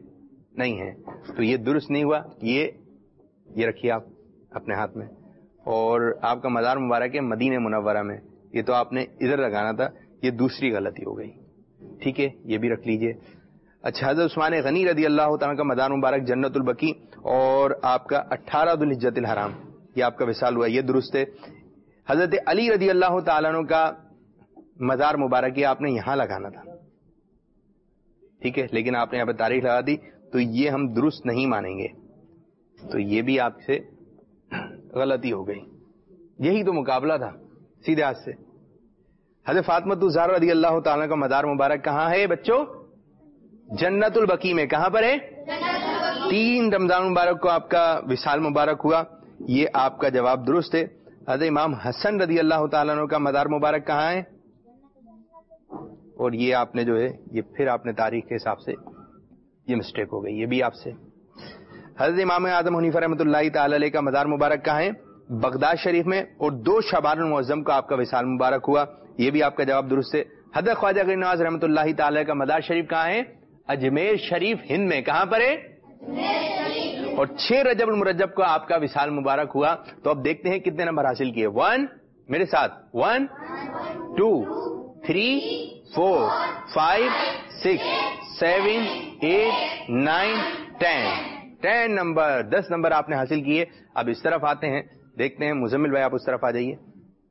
نہیں ہے. تو یہ درست نہیں ہوا. یہ یہ رکھیے آپ اپنے ہاتھ میں, اور آپ کا مزار مبارک ہے مدینہ منورہ میں, یہ تو آپ نے ادھر لگانا تھا, یہ دوسری غلطی ہو گئی. ٹھیک ہے, یہ بھی رکھ لیجئے. اچھا, حضرت عثمان غنی رضی اللہ تعالیٰ کا مزار مبارک جنت البقیع اور آپ کا اٹھارہ ذو الحجۃ الحرام, یہ آپ کا وصال ہوا, یہ درست ہے. حضرت علی رضی اللہ تعالیٰ عنہ کا مزار مبارک یہ آپ نے یہاں لگانا تھا. ٹھیک ہے, لیکن آپ نے یہاں پہ تاریخ لگا دی, تو یہ ہم درست نہیں مانیں گے. تو یہ بھی آپ سے غلطی ہو گئی. یہی تو مقابلہ تھا سیدھے ہاتھ سے. حضرت فاطمہ الزہرا رضی اللہ تعالیٰ کا مزار مبارک کہاں ہے بچوں؟ جنت البقیع میں. کہاں پر ہے؟ تین رمضان مبارک کو آپ کا وصال مبارک ہوا, یہ آپ کا جواب درست ہے. حضرت امام حسن رضی اللہ تعالیٰ عنہ کا مزار مبارک کہاں ہے؟ اور یہ آپ نے جو ہے یہ پھر آپ نے تاریخ کے حساب سے یہ مسٹیک ہو گئی, یہ بھی آپ سے. حضرت امام اعظم حنیفہ رحمۃ اللہ تعالی علیہ کا مزار مبارک کہاں ہے؟ بغداد شریف میں, اور دو شعبان المعظم کا آپ کا وصال مبارک ہوا, یہ بھی آپ کا جواب درست ہے. حضرت خواجہ غریب نواز رحمۃ اللہ تعالی کا مزار شریف کہاں ہے؟ اجمیر شریف ہند میں. کہاں پر ہے؟ اور چھ رجب المرجب کو آپ کا وصال مبارک ہوا. تو اب دیکھتے ہیں کتنے نمبر حاصل کیے. ون, میرے ساتھ, one, two, three, four, five, six, seven, eight, nine, ten. Ten number, دس نمبر آپ نے حاصل کیے. اب اس طرف آتے ہیں, دیکھتے ہیں. مزمل بھائی آپ اس طرف آ جائیے.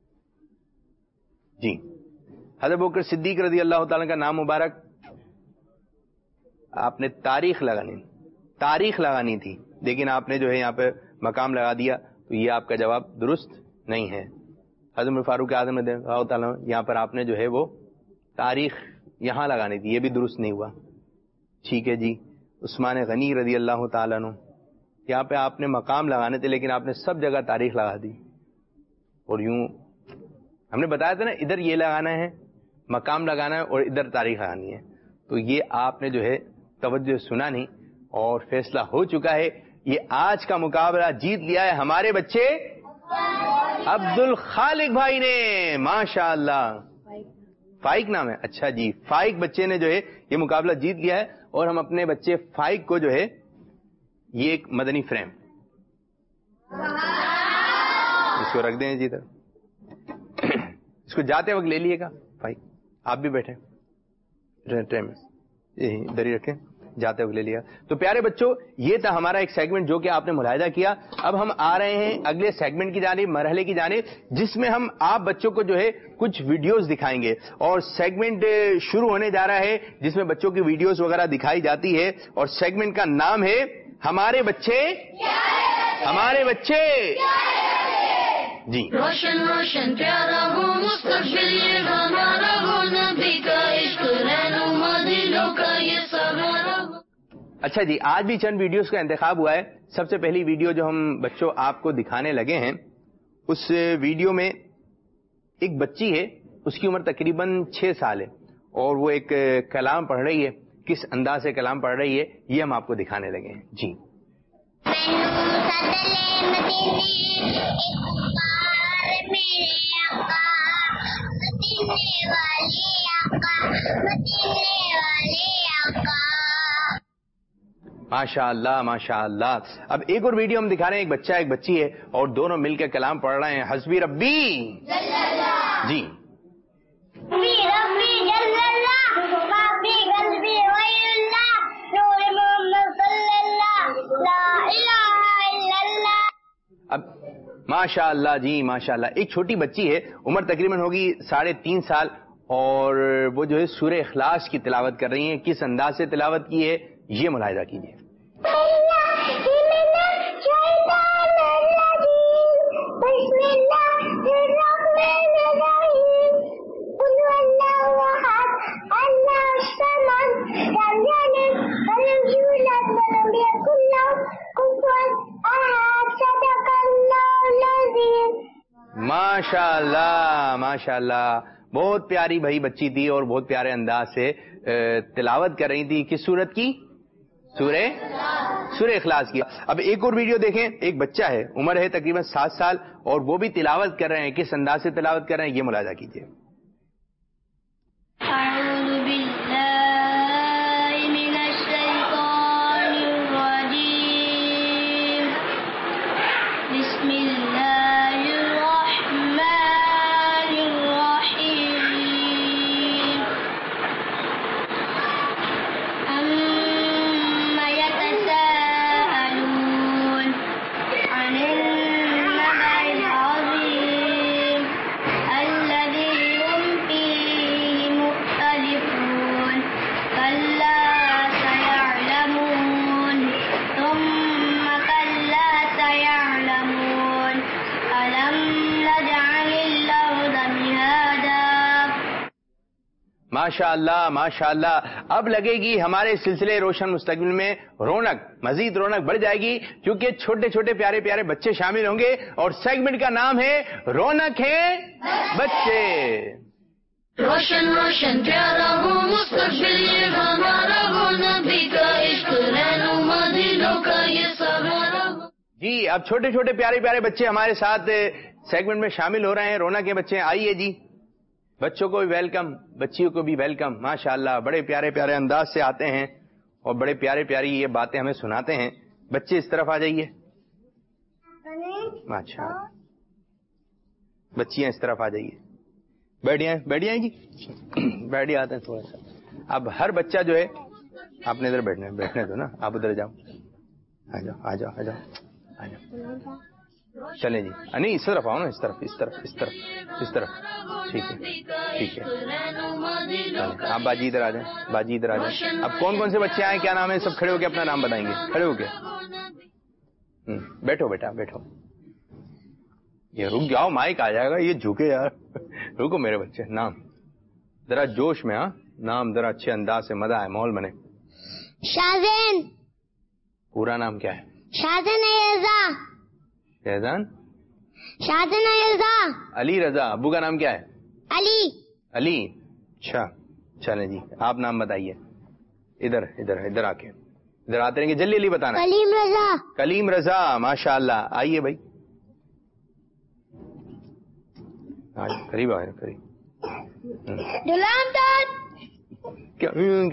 جی, حضرت ابوبکر صدیق رضی اللہ تعالیٰ کا نام مبارک آپ نے تاریخ لگانی تاریخ لگانی تھی, لیکن آپ نے جو ہے یہاں پہ مقام لگا دیا, تو یہ آپ کا جواب درست نہیں ہے. حضرت فاروق اعظم رضی اللہ تعالیٰ یہاں پر آپ نے جو ہے وہ تاریخ یہاں لگانی تھی, یہ بھی درست نہیں ہوا. ٹھیک ہے جی. عثمان غنی رضی اللہ تعالیٰ عنہ, یہاں پہ آپ نے مقام لگانے تھے, لیکن آپ نے سب جگہ تاریخ لگا دی. اور یوں ہم نے بتایا تھا نا, ادھر یہ لگانا ہے, مقام لگانا ہے, اور ادھر تاریخ لگانی ہے. تو یہ آپ نے جو ہے توجہ سنا نہیں, اور فیصلہ ہو چکا ہے. یہ آج کا مقابلہ جیت لیا ہے ہمارے بچے عبد الخالق بھائی نے. ماشاء اللہ, فائق نام ہے. اچھا جی, فائق بچے نے جو ہے یہ مقابلہ جیت لیا ہے. اور ہم اپنے بچے فائق کو جو ہے یہ ایک مدنی فریم اس کو رکھ دیں جی ادھر, اس کو جاتے وقت لے لیے گا. فائق آپ بھی بیٹھے ٹرین میں, ادھر ہی رکھیں, جاتے ہوئے لے لیا. تو پیارے بچوں, یہ تھا ہمارا ایک سیگمنٹ جو کہ آپ نے ملاحظہ کیا. اب ہم آ رہے ہیں اگلے سیگمنٹ کی جانب, مرحلے کی جانب, جس میں ہم آپ بچوں کو جو ہے کچھ ویڈیوز دکھائیں گے. اور سیگمنٹ شروع ہونے جا رہا ہے جس میں بچوں کی ویڈیوز وغیرہ دکھائی جاتی ہے, اور سیگمنٹ کا نام ہے ہمارے بچے ہمارے بچے. جی, روشن روشن پیارا ہو مستقبل یہ ہمارا ہو, نبی کا عشق رہنما دلوں کا یہ سہارا ہو. اچھا جی, آج بھی چند ویڈیوز کا انتخاب ہوا ہے. سب سے پہلی ویڈیو جو ہم بچوں آپ کو دکھانے لگے ہیں, اس ویڈیو میں ایک بچی ہے, اس کی عمر تقریباً چھ سال ہے, اور وہ ایک کلام پڑھ رہی ہے. کس انداز سے کلام پڑھ رہی ہے یہ ہم آپ کو دکھانے لگے ہیں. جی, ماشاء اللہ ماشاء اللہ. اب ایک اور ویڈیو ہم دکھا رہے ہیں, ایک بچہ ایک بچی ہے, اور دونوں مل کے کلام پڑھ رہے ہیں, حسبی ربی. جی, اب ماشاء اللہ جی ماشاء اللہ. ایک چھوٹی بچی ہے, عمر تقریباً ہوگی ساڑھے تین سال, اور وہ جو ہے سورہ اخلاص کی تلاوت کر رہی ہیں. کس انداز سے تلاوت کی ہے یہ ملاحظہ کیجیے. ماشاء اللہ ماشاء اللہ, بہت پیاری بھائی بچی تھی, اور بہت پیارے انداز سے تلاوت کر رہی تھی. کس سورت کی؟ سورہ سورہ اخلاص کی. اب ایک اور ویڈیو دیکھیں, ایک بچہ ہے, عمر ہے تقریباً سات سال, اور وہ بھی تلاوت کر رہے ہیں. کس انداز سے تلاوت کر رہے ہیں یہ ملاحظہ کیجیے. اعوذ باللہ من الشیطان بسم اللہ الرحمن الرحیم عما يتساءلون عن النبأ العظیم الذی هم فیہ مختلفون کلا سیعلمون ثم کلا سیعلمون ألم نجعل الأرض مهادا. ماشاء اللہ ماشاء اللہ. اب لگے گی ہمارے سلسلے روشن مستقبل میں رونق، مزید رونق بڑھ جائے گی کیونکہ چھوٹے چھوٹے پیارے پیارے بچے شامل ہوں گے اور سیگمنٹ کا نام ہے رونق ہے بچے. روشن روشن پیارا ہو مستقبل یہ ہمارا ہو، نبی کا عشق رہنما دلوں کا یہ سہارا ہو. جی اب چھوٹے چھوٹے پیارے پیارے بچے ہمارے ساتھ سیگمنٹ میں شامل ہو رہے ہیں. رونق کے بچے آئیے جی. بچوں کو بھی ویلکم، بچیوں کو بھی ویلکم. ماشاءاللہ بڑے پیارے پیارے انداز سے آتے ہیں اور بڑے پیارے پیاری یہ باتیں ہمیں سناتے ہیں. بچے اس طرف آ جائیے. اچھا بچیاں اس طرف آ جائیے. بیٹھیاں بیٹھیاں جی بیٹھے آتے ہیں تھوڑا سا. اب ہر بچہ جو ہے آپ نے ادھر بیٹھنا ہے، بیٹھنے دو نا. آپ ادھر جاؤ، آ جاؤ آ جاؤ آ جاؤ آ جاؤ. چلیں جی نہیں اس طرف آؤ نا، اس طرف اس طرف اس طرف اس طرف. ٹھیک ہے ٹھیک ہے. آپ باجی ادھر آ جائیں، باجی ادھر آ جائیں. اب کون کون سے بچے آئے، کیا نام ہے؟ سب کھڑے ہو کے اپنا نام بتائیں گے. کھڑے ہو کے بیٹھو بیٹا بیٹھو. یہ رک جاؤ، مائک آ جائے گا. یہ جھکے یار. رکو میرے بچے. نام ذرا جوش میں. ہاں نام ذرا اچھے انداز سے، مزہ ہے، ماحول بنے. شازین. پورا نام کیا ہے؟ شازین رضا. فیضان. شازین رضا. علی رضا. ابو کا نام کیا ہے؟ علی. علی. اچھا چلیں جی آپ نام بتائیے. ادھر ادھر ادھر آ کے ادھر آتے رہیں گے، جلدی جلدی بتانا. کلیم رضا. کلیم رضا. ماشاء اللہ. آئیے بھائی قریب آئے قریب. غلام داد. کیا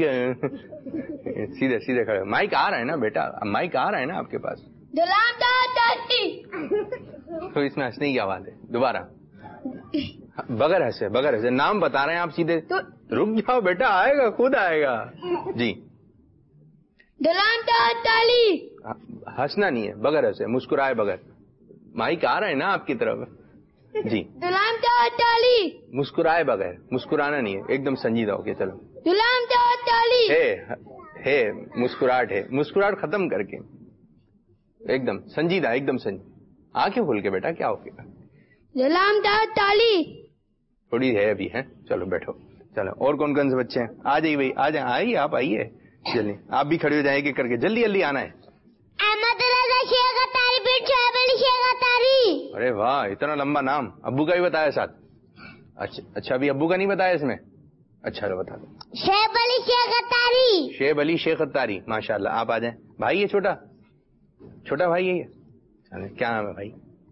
سیدھے سیدھے کھڑے. مائک آ رہا ہے نا بیٹا، مائک آ رہا ہے نا آپ کے پاس. غلام داد دادی. تو اس میں ہنسنے کی آواز ہے. دوبارہ بغیر ہنسے بغیر ہنسے نام بتا رہے ہیں آپ سیدھے. رک جاؤ بیٹا، آئے گا خود آئے گا. جی غلام داد تالی. ہنسنا نہیں ہے، بغیر ہنسے، مسکرائے بغیر. مائک آ رہا ہے نا آپ کی طرف. جی غلام داد تالی. مسکرائے بغیر، مسکرانا نہیں ہے، ایک دم سنجیدہ ہو کے. چلو غلام داد تالی. ہے ہے مسکراہٹ ہے، مسکراہٹ ختم کر کے ایک دم سنجیدہ، ایک دم سنجیدہ. آنکھیں کھول کے بیٹا. کیا ہو گیا؟ غلام داد تالی. تھوڑی ہے ابھی ہے. چلو بیٹھو. چلو اور کون کون سے بچے ہیں؟ آ جائیے بھائی، آ جائیں. آئیے آپ آئیے. چلیے آپ بھی کھڑے ہو جائیں گے کر کے. جلدی جلدی آنا ہے. احمد رضا شیخ اتاری پیر شعیب علی شیخ اتاری. ارے واہ اتنا لمبا نام. ابو کا بھی بتایا ساتھ؟ اچھا اچھا ابھی ابو کا نہیں بتایا اس میں. اچھا بتا دو. شعیب علی شیخ اتاری. شعیب علی شیخ اتاری. ماشاء اللہ. آپ آ جائیں. بھائی ہے چھوٹا چھوٹا بھائی ہے یہ. کیا نام ہے بھائی؟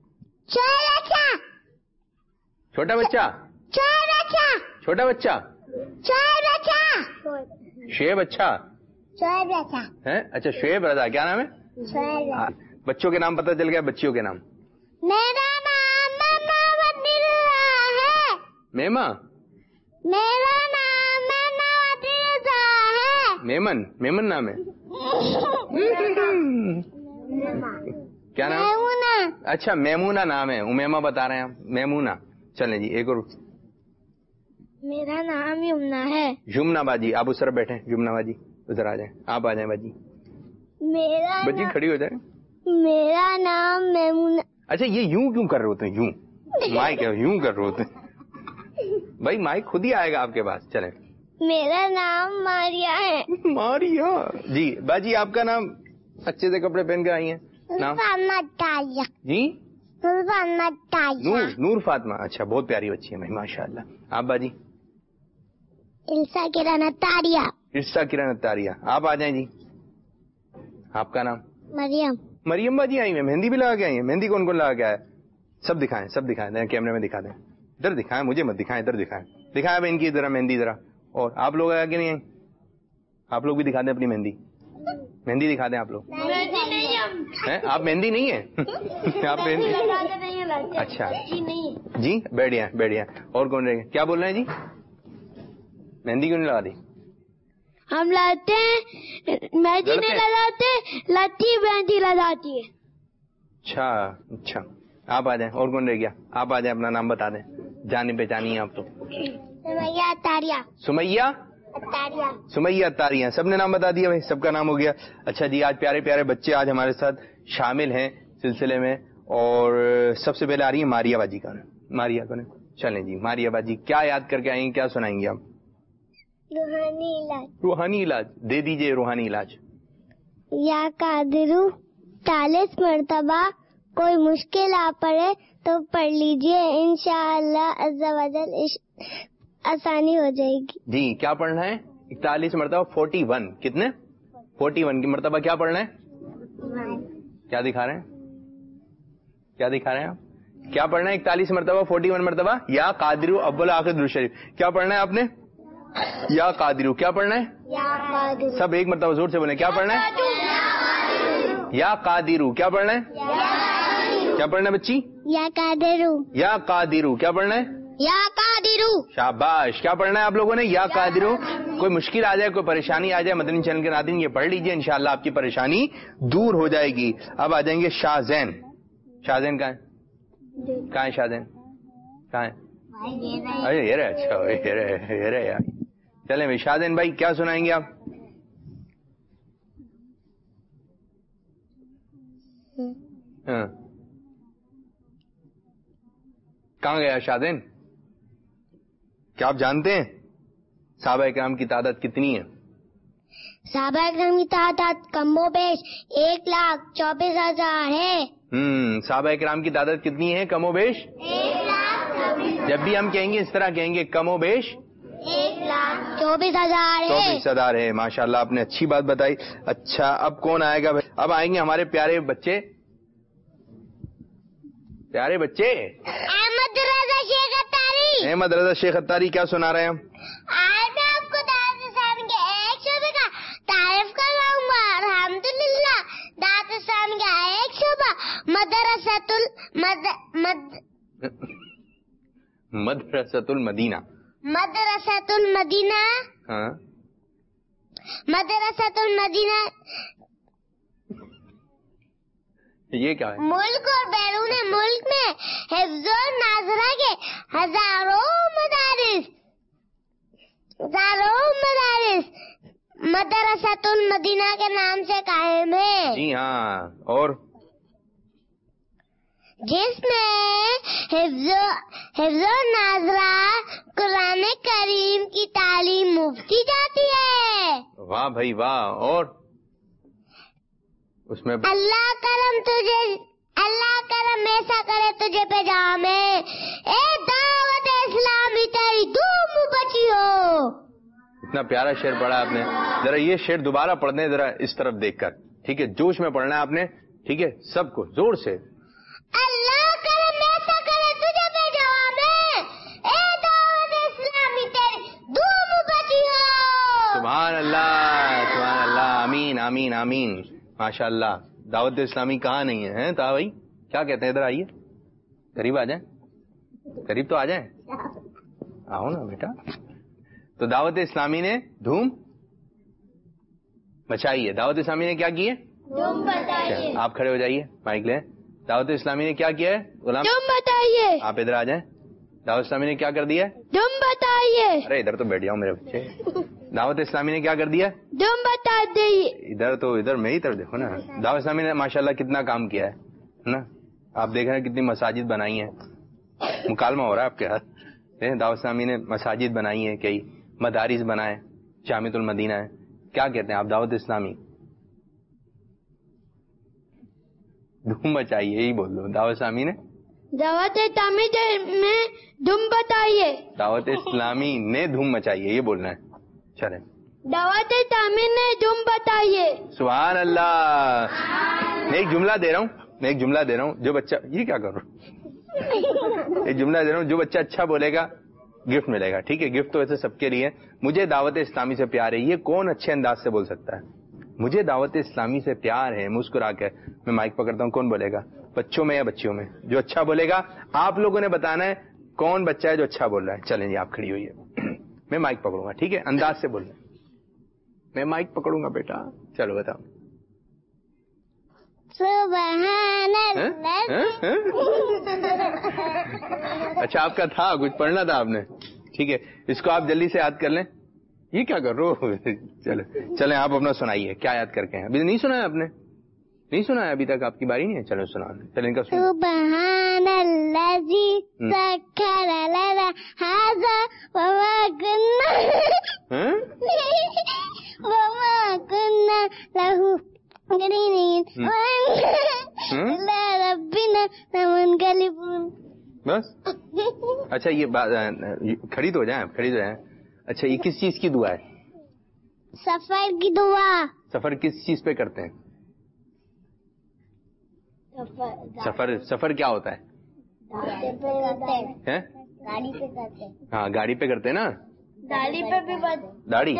چھوٹا بچہ. چھوٹا بچہ شعیب. اچھا ہے. اچھا شعیب رضا. کیا نام ہے؟ بچوں کے نام پتہ چل گیا. بچیوں کے نام؟ میرا نام محمد رضا ہے. میما. میرا نام محمد رضا ہے. میمن. میمن نام ہے. کیا نام؟ میمونہ. اچھا میمونہ نام ہے. امیمہ بتا رہے ہیں آپ. میمونہ. چلیں جی ایک اور. میرا نام یمنا ہے. یمنا باجی. آپ اس طرف بیٹھے. یمنا باجی ادھر آ جائیں. آپ آ جائیں باجی. میرا بچی کھڑی ہو جائیں. میرا نام میمونہ. اچھا یہ یوں کیوں کر رہے ہوتے ہیں؟ یوں مائک یوں کر رہے ہوتے ہیں بھائی. مائک خود ہی آئے گا آپ کے پاس. چلیں. میرا نام ماریا ہے. ماریا. جی باجی آپ کا نام؟ اچھے سے کپڑے پہن کے آئی ہیں. نام؟ جی نور. نور فاطمہ. اچھا بہت پیاری بچی ہے بھائی ماشاء اللہ. آپ باجی؟ السا کرن اتاریہ. ارسا کرن اتاریہ. آپ آ جائیں جی. آپ کا نام؟ مریم. مریم باجی آئی ہیں. مہندی بھی لگا کے آئی ہیں. مہندی کون کون لگا کے آیا؟ سب دکھائیں سب دکھائیں دیں. کیمرے میں دکھا دیں. ادھر دکھائیں، مجھے مت دکھائیں. ادھر دکھائیں. دکھائیں بھائی ان کی ذرا مہندی ذرا. اور آپ لوگ آیا کہ نہیں آئے؟ آپ لوگ بھی دکھا دیں اپنی مہندی. مہندی دکھا دیں آپ لوگ. آپ مہندی نہیں ہے؟ آپ مہندی اچھا جی بیٹھیا بیٹھیا. اور کون رہے گا؟ کیا بول رہے ہیں جی؟ مہندی کیوں نہیں لگا دی؟ ہم لاتے ہیں مہندی نہیں لگاتے, لتی مہندی لگاتی ہے. اچھا اچھا آپ آ جائیں. اور کون رہ گیا؟ آپ آ جائیں, اپنا نام بتا دیں, جانی پہچانی ہے آپ تو. سمیہ اتاریہ. سمیہ اتاریہ. سمیہ اتاریہ, سب نے نام بتا دیا بھائی, سب کا نام ہو گیا. اچھا جی, آج پیارے پیارے بچے آج ہمارے ساتھ شامل ہیں سلسلے میں, اور سب سے پہلے آ رہی ہے ماریا باجی کا. ماریا کو چلیں جی, ماریا باجی کیا یاد کر کے آئیں گے, کیا سنائیں گے آپ؟ روحانی علاج. روحانی علاج دے دیجئے. روحانی علاج. یا قادرو چالیس مرتبہ کوئی مشکل آ پڑے تو پڑھ لیجئے, انشاءاللہ عز و جل آسانی ہو جائے گی. جی کیا پڑھنا ہے؟ اکتالیس مرتبہ فورٹی ون. کتنے؟ فورٹی ون کی مرتبہ کیا پڑھنا ہے؟ کیا دکھا رہے ہیں؟ کیا دکھا رہے ہیں آپ؟ کیا پڑھنا ہے اکتالیس مرتبہ فورٹی ون مرتبہ؟ یا قادرو اول آخر درود شریف. کیا پڑھنا ہے آپ نے؟ یا قادرو. کیا پڑھنا ہے؟ سب ایک مرتبہ زور سے بولیں. کیا پڑھنا ہے؟ یا قادرو. کیا پڑھنا ہے؟ کیا پڑھنا ہے بچی؟ یا قادرو. یا قادرو. کیا پڑھنا ہے؟ یا قادرو. شاباش. کیا پڑھنا ہے آپ لوگوں نے؟ یا قادرو. کوئی مشکل آ جائے, کوئی پریشانی آ جائے, مدنی چینل کے ناظرین یہ پڑھ لیجئے, انشاءاللہ آپ کی پریشانی دور ہو جائے گی. اب آ جائیں گے شاہ زین. شاہ زین کہاں ہے؟ کہاں ہے شاہ زین؟ کہاں ہے؟ ارے یہ رہے. اچھا یہ رہے یہ رہے یار. چلیں بھائی شاہ زین بھائی کیا سنائیں گے آپ؟ ہاں کہاں گیا شاہ زین؟ کیا آپ جانتے ہیں صحابہ اکرام کی تعداد کتنی ہے؟ صحابہ اکرام کی تعداد کم و بیش ایک لاکھ چوبیس ہزار ہے. ہوں صحابہ اکرام کی تعداد کتنی ہے کم و بیش؟ ایک لاکھ. جب بھی ہم کہیں گے اس طرح کہیں گے کم و بیش ایک لاکھ چوبیس ہزار ہے. چوبیس ہزار ہے. ماشاءاللہ آپ نے اچھی بات بتائی. اچھا اب کون آئے گا؟ اب آئیں گے ہمارے پیارے بچے. پیارے بچے احمد رضا شیخ اتاری. احمد رضا شیخ اتاری کیا سنا رہے ہیں ہم؟ آج میں آپ کو دعوت اسلامی کے ایک شعبے کا تعارف کرواؤں گا. الحمدللہ دعوت اسلامی کا ایک شعبہ مدرسۃ المد مدرسۃ المدینہ. مدرسۃ المدینہ. ہاں مدرسۃ المدینہ یہ کیا ہے؟ ملک اور بیرون ملک میں حفظ و ناظرہ کے ہزاروں مدارس ہزاروں مدارس مدرسۃ المدینہ کے نام سے قائم ہے. جی ہاں. اور جس میں حفظ و حفظ و ناظرہ قرآن کریم کی تعلیم مفت کی جاتی ہے. واہ بھائی واہ. اور اس میں اللہ کرم تجھے اللہ کرم ایسا کرے تجھے پہ جام ہے, اے دعوت اسلامی تیری دھوم بچی ہو. اتنا پیارا شعر پڑھا آپ نے. ذرا یہ شعر دوبارہ پڑھنے ذرا اس طرف دیکھ کر, ٹھیک ہے؟ جوش میں پڑھنا ہے آپ نے, ٹھیک ہے؟ سب کو زور سے. اللہ کرم ایسا کرے تجھے پہ جام ہے, اے دعوت اسلامی تیری دھوم بچی ہو. سبحان اللہ سبحان اللہ. آمین آمین آمین. ماشاء اللہ. دعوت اسلامی کہاں نہیں ہے ہیں تا بھائی؟ کیا کہتے ہیں؟ ادھر آئیے, قریب آ جائیں, قریب تو آ جائیں. آؤ نا بیٹا. تو دعوت اسلامی نے دھوم مچائی ہے. دعوت اسلامی نے کیا کی ہے؟ دھوم بتائیے. آپ کھڑے ہو جائیے, مائک لیں. دعوت اسلامی نے کیا کیا ہے غلام؟ دھوم بتائیے. آپ ادھر آ جائیں. دعوت اسلامی نے کیا کر دیا ہے؟ دھوم بتائیے. ارے ادھر تو بیٹھ جاؤ میرے بچے. دعوت اسلامی نے کیا کر دیا؟ دھوم بتا دیجیے. ادھر تو ادھر میری طرف دیکھو نا. دعوت اسلامی نے ماشاءاللہ کتنا کام کیا ہے نا. آپ دیکھ رہے ہیں کتنی مساجد بنائی ہیں. مکالمہ ہو رہا ہے آپ کے ہاتھ. دعوت اسلامی نے مساجد بنائی ہیں, کئی مدارس بنائے, جامعۃ المدینہ ہے. کیا کہتے ہیں آپ دعوت اسلامی؟ دھوم مچائیے, یہی بول دو. دعوت اسلامی نے دعوت اسلامی میں دھوم بتائیے. دعوت اسلامی نے دھوم مچائیے, یہ بولنا ہے. چلیں. دعوت اسلامی نے دھوم بتائیے. سبحان اللہ. میں ایک جملہ دے رہا ہوں میں ایک جملہ دے رہا ہوں جو بچہ, یہ کیا کر رہا ہوں, ایک جملہ دے رہا ہوں, جو بچہ اچھا بولے گا گفٹ ملے گا, ٹھیک ہے؟ گفٹ تو ویسے سب کے لیے. مجھے دعوت اسلامی سے پیار ہے, یہ کون اچھے انداز سے بول سکتا ہے؟ مجھے دعوت اسلامی سے پیار ہے مسکرا کے. میں مائک پکڑتا ہوں, کون بولے گا؟ بچوں میں یا بچیوں میں؟ جو اچھا بولے گا. آپ لوگوں نے بتانا ہے کون بچہ ہے جو اچھا بول رہا ہے. چلیں جی آپ کھڑی ہوئیے, میں مائک پکڑوں گا, ٹھیک ہے؟ انداز سے بولنا. میں مائک پکڑوں گا بیٹا. چلو بتاؤ. سبحان اللہ. اچھا آپ کا تھا کچھ پڑھنا تھا آپ نے, ٹھیک ہے, اس کو آپ جلدی سے یاد کر لیں. یہ کیا کر رہے ہو؟ چلے چلیں آپ اپنا سنائیے, کیا یاد کر کے ہیں؟ ابھی نہیں سنا ہے آپ نے؟ نہیں سنا ہے ابھی تک, آپ کی باری نہیں ہے. چلو سنا, چلیں ان کا سنا. سبحان الذی سخر لنا ھذا وما كنا وما كنا له مقرنین وإنا ربنا لمنقلبون. بس اچھا یہ کھڑی تو ہو جائیں, کھڑی تو ہو جائیں. اچھا یہ کس چیز کی دعا ہے؟ سفر کی دعا. سفر کس چیز پہ کرتے ہیں؟ سفر سفر کیا ہوتا ہے؟ گاڑی پہ کرتے ہیں. ہاں گاڑی پہ کرتے ہیں نا. گاڑی پہ بھی داڑھی.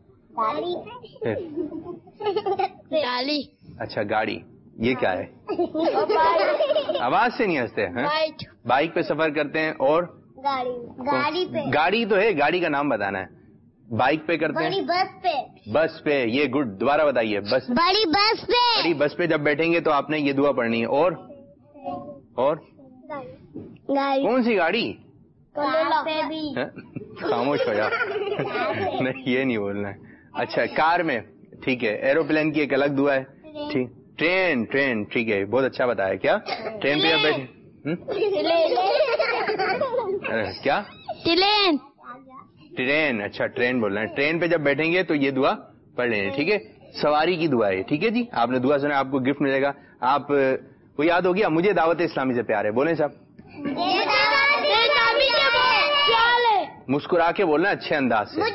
گاڑی. اچھا گاڑی, یہ کیا ہے؟ آواز سے نہیں ہنستے ہیں. بائک پہ سفر کرتے ہیں. اور گاڑی گاڑی پہ. گاڑی تو ہے, گاڑی کا نام بتانا ہے. بائک پہ کرتے ہیں. بس پہ. بس پہ, یہ گڈ. دوبارہ بتائیے. بس بڑی بس پہ. بڑی بس پہ جب بیٹھیں گے تو آپ نے یہ دعا پڑھنی ہے. اور اور گاڑی. کون سی گاڑی؟ پہ بھی. خاموش ہو جا. نہیں یہ نہیں بولنا ہے. اچھا کار میں, ٹھیک ہے. ایروپلین کی ایک الگ دعا ہے. ٹھیک. ٹرین ٹرین ٹھیک ہے, بہت اچھا بتایا. کیا ٹرین پہ جب بیٹھے کیا ٹرین ٹرین اچھا ٹرین بول رہے ہیں. ٹرین پہ جب بیٹھیں گے تو یہ دعا پڑھ لیں, ٹھیک ہے. سواری کی دعا ہے, ٹھیک ہے جی. آپ نے دعا سنا, آپ کو گفٹ ملے گا. آپ کو یاد ہو گیا, مجھے دعوت اسلامی سے پیار ہے. بولیں صاحب. مسکرا کے بولنا اچھے انداز سے.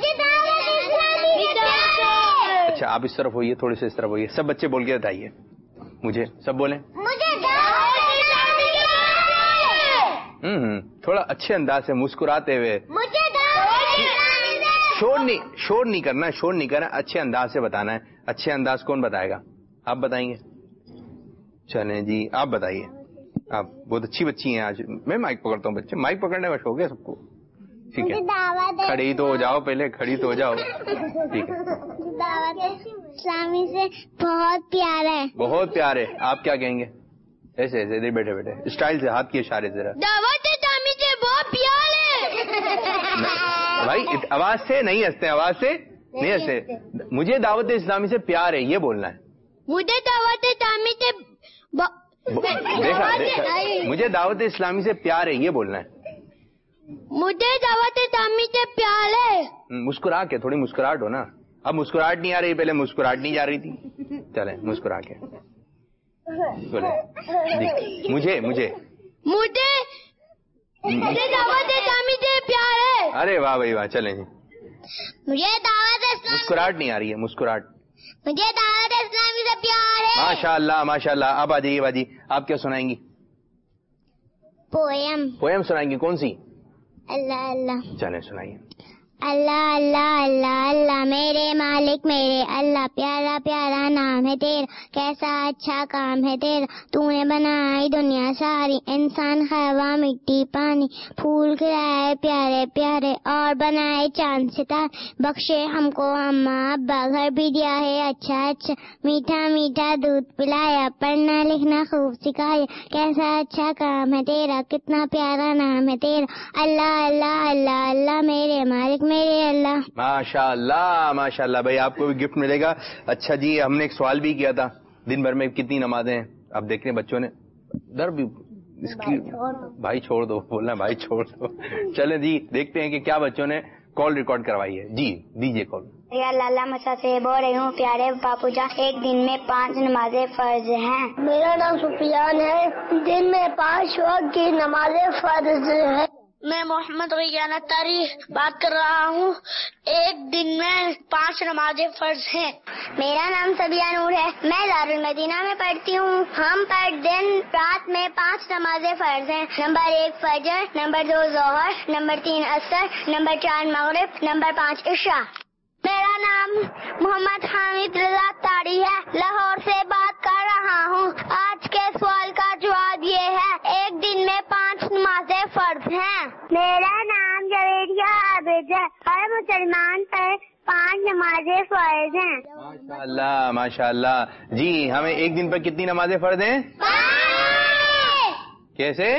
اچھا آپ اس طرف ہوئیے, تھوڑے سے اس طرف ہوئیے. سب بچے بول کے بتائیے مجھے, سب بولیں. ہوں تھوڑا اچھے انداز سے مسکراتے ہوئے. شور نہیں شور نہیں کرنا, شور نہیں کرنا, اچھے انداز سے بتانا ہے. اچھے انداز کون بتائے گا؟ آپ بتائیں گے. چلیں جی آپ بتائیے. آپ بہت اچھی بچی ہیں. آج میں مائک پکڑتا ہوں. بچے مائک پکڑنے کا شوق ہے سب کو, ٹھیک ہے. کھڑی تو ہو جاؤ, پہلے کھڑی تو ہو جاؤ, ٹھیک ہے. دعوت اسلامی سے بہت پیار ہے. بہت پیار ہے. آپ کیا کہیں گے؟ ایسے ایسے ادھر بیٹھے بیٹھے اسٹائل سے ہاتھ کے اشارے سے. دعوت اسلامی سے بہت پیار ہے. بھائی آواز سے نہیں ہنستے, آواز سے نہیں ہنستے. مجھے دعوت اسلامی سے پیار ہے یہ بولنا ہے. مجھے دعوت اسلامی سے دیکھا دیکھا مجھے دعوت اسلامی سے پیار ہے یہ بولنا ہے. مجھے دعوت اسلامی سے پیار ہے. مسکرا کے, تھوڑی مسکراہٹ ہو نا. اب مسکراہٹ نہیں آ رہی, پہلے مسکراہٹ نہیں جا رہی تھی. چلیں مسکرا کے بولے. مجھے مجھے مجھے مجھے دعوت اسلامی سے پیار ہے. ارے واہ بھائی واہ. چلیں جی مجھے دعوت اسلامی. مسکراہٹ نہیں آ رہی ہے, مسکراہٹ. مجھے دعوت اسلامی سے پیار ہے. ماشاء اللہ ماشاء اللہ. اب آ جائیے باجی, آپ کیا سنائیں گی؟ پویم. پویم سنائیں گی, کون سی؟ اللہ اللہ. چلیں سنائیے. اللہ اللہ اللہ اللہ میرے مالک میرے اللہ, پیارا پیارا نام ہے تیرا, کیسا اچھا کام ہے تیرا. تو نے بنائی دنیا ساری, انسان ہوا مٹی پانی, پھول کھلائے پیارے پیارے, اور بنائے چاند ستارے. بخشے ہم کو اماں ابا, گھر بھی دیا ہے اچھا اچھا, میٹھا میٹھا دودھ پلایا, پڑھنا لکھنا خوب سکھایا. کیسا اچھا کام ہے تیرا, کتنا پیارا نام ہے تیرا. اللہ اللہ اللہ اللہ میرے مالک میرے اللہ. ماشاء اللہ ماشاء اللہ. بھائی آپ کو بھی گفٹ ملے گا. اچھا جی ہم نے ایک سوال بھی کیا تھا, دن بھر میں کتنی نمازیں ہیں؟ اب دیکھ رہے ہیں بچوں نے در بھی اس کی بھائی چھوڑ دو بولنا, بھائی چھوڑ دو. چلیں جی دیکھتے ہیں کہ کیا بچوں نے کال ریکارڈ کروائی ہے. جی دیجیے کال. لالا مسا سے بول رہی ہوں. پیارے باپو جان, ایک دن میں پانچ نمازیں فرض ہیں. میرا نام سفیان ہے. دن میں پانچ وقت کی نمازیں فرض ہے. میں محمد ریان تاری بات کر رہا ہوں. ایک دن میں پانچ نمازیں فرض ہیں. میرا نام سبیہ نور ہے. میں دارالمدینہ میں پڑھتی ہوں. ہم پر دن رات میں پانچ نمازیں فرض ہیں. نمبر ایک فجر, نمبر دو ظہر, نمبر تین عصر, نمبر چار مغرب, نمبر پانچ عشاء. میرا नाम मोहम्मद हामिद रजा तारी है, लाहौर से बात कर रहा हूँ। आज के सवाल का जवाब ये है, एक दिन में पाँच नमाजें फर्ज हैं। मेरा नाम जवेरिया आबिद है, हर मुसलमान पर पाँच नमाजें फर्ज हैं। माशाअल्लाह माशाअल्लाह। जी, हमें एक दिन पर कितनी नमाजें फर्ज हैं? कैसे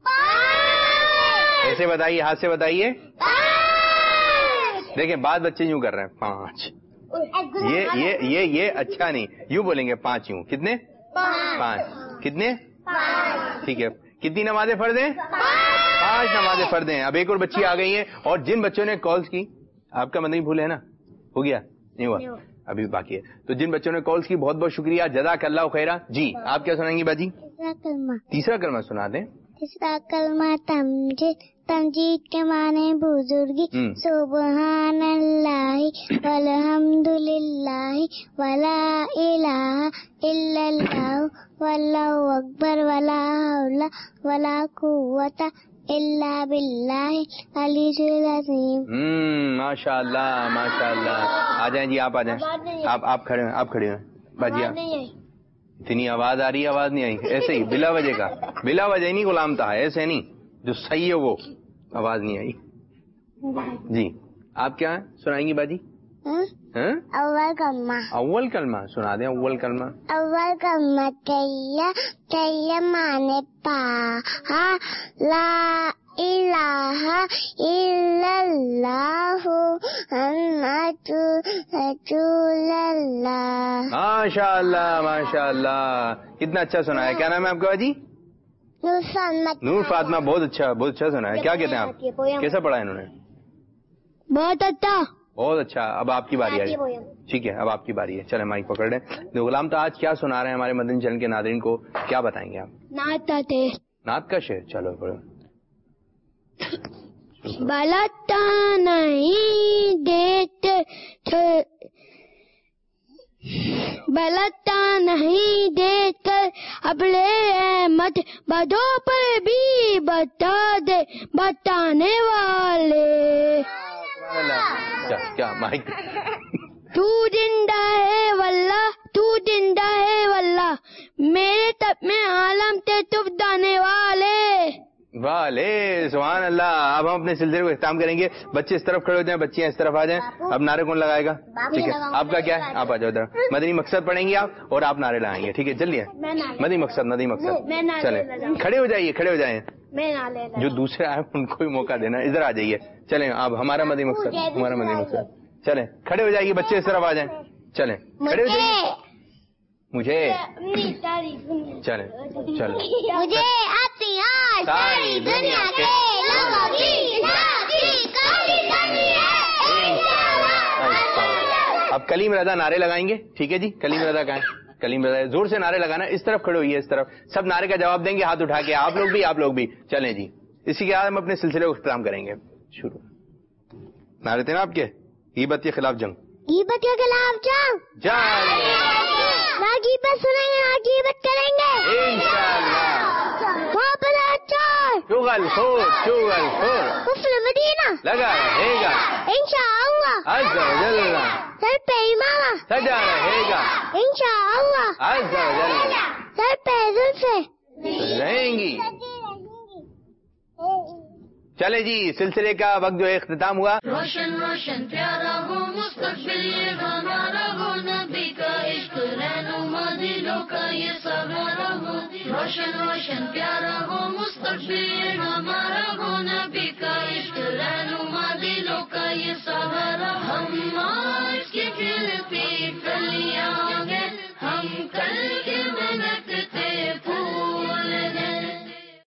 कैसे बताइए, हाथ से बताइए। देखिए बात बच्चे यूं कर रहे हैं, पाँच। ये ये ये ये अच्छा नहीं, यूं बोलेंगे पाँच। यूं कितने? पाँच। कितने? ठीक है। कितनी नमाजें फर्ज हैं? पाँच नमाजें फर्ज हैं। अब एक और बच्ची आ गई है, और जिन बच्चों ने कॉल्स की, आपका मदनी भूल है ना, हो गया? नहीं हुआ, अभी बाकी है। तो जिन बच्चों ने कॉल्स की बहुत बहुत शुक्रिया, जज़ाकल्लाह खैरा। जी, आप क्या सुनाएंगी बाजी? तीसरा कलमा। तीसरा कलमा सुना दें। तीसरा कलमा तमजीद, तमजीद के माने बुजुर्गी। सुबहानल्लाहि वल्हम्दुलिल्लाहि वला इलाहा इल्लल्लाहु वल्लाहु अकबर वला हौला वला कुव्वता इल्ला बिल्लाहि अलीयुल अज़ीम। हम्म माशाअल्लाह माशाअल्लाह। आ जाएं जी, आप आ जाएं। आप आप खड़े हैं, आप खड़े हैं बाजी। आप इतनी आवाज आ रही है, आवाज नहीं आई, ऐसे ही बिला वजह का, बिला वजह नहीं गुलाम था, ऐसे नहीं, जो सही है वो आवाज नहीं आई। जी, आप क्या सुनाएंगी बाजी? हैं? अव्वल कलमा। अव्वल कलमा सुना दें। अव्वल कलमा। अव्वल कलमा तैया, तैया माने पा ला इलाहा इल्लल्लाहु मुहम्मदुर रसूलुल्लाह। माशाअल्लाह माशाअल्लाह, कितना अच्छा सुना है। क्या नाम है आपका बाजी? नूर फातिमा। नूर फातिमा, बहुत अच्छा बहुत अच्छा सुना है। क्या कहते हैं आप? कैसा पढ़ा इन्होंने? बहुत अच्छा, बहुत अच्छा। अब आपकी बारी आई। ठीक है, अब आपकी बारी है। चले माइक पकड़ लें। तो गुलाम तो आज क्या सुना रहे हैं हमारे मदनी चैनल के नादरीन को, क्या बताएंगे आप? नात थे, नात का शेर। चलो पढ़ो। बलता नहीं देते थे, बलता नहीं देकर अपने अहमद बदों पर भी बता दे बताने वाले। क्या क्या माइक? तू जिंदा है वल्ला, तू जिंदा है वल्ला, मेरे तब में आलम ते तुफ दाने वाले। वाले सुभान अल्लाह। अब हम अपने सिलसिले को इख्तिताम करेंगे। बच्चे इस तरफ खड़े हो जाएं, बच्चियां इस तरफ आ जाएं। अब नारे कौन लगाएगा? ठीक है, आपका क्या है? आप आ जाओ इधर। मदनी मकसद पढ़ेंगे आप, और आप नारे लगाएंगे। ठीक है, जल्दी। मदनी मकसद, मदनी मकसद। चले खड़े हो जाइए, खड़े हो जाए। जो दूसरे आए उनको भी मौका देना। इधर आ जाइए। चले, अब हमारा मदनी मकसद, हमारा मदनी मकसद। चले खड़े हो जाइए, बच्चे इस तरफ आ जाएं। चले खड़े हो जाइए। मुझे चले चलो मुझे अपनी और सारी दुनिया के लोगों की करनी है इंशाअल्लाह। अब कलीम रजा नारे लगाएंगे। ठीक है जी, कलीम रजा कहाँ है? कलीम रजा जोर से नारे लगाना। इस तरफ खड़े होइए, इस तरफ। सब नारे का जवाब देंगे हाथ उठा के। आप लोग भी, आप लोग भी। चलें जी, इसी के बाद हम अपने सिलसिले को इख्तिताम करेंगे। शुरू। नारे थे ना आपके? गीबत के खिलाफ जंग, गीबत के खिलाफ जंग, जंग। ना गीबत सुनेंगे ना गीबत करेंगे इंशाअल्लाह। चोर चुगल खोर, चुगल खोर कुफ्र मदीना लगा रहेगा इंशाअल्लाह। अज़्ज़ा व जल्ला सर पे इमामा सजा रहेगा इंशाअल्लाह। अज़्ज़ा व जल्ला सर पे जुल्फे रहेंगी। चले जी, सिलसिले का वक्त जो है इख्तिताम हुआ। रोशन रोशन प्यारा हो मुस्तकबिल ये हमारा हो, नबी का इश्क रहनुमा दिलों का ये सहारा हो। रोशन रोशन प्यारा हो मुस्तकबिल ये हमारा हो,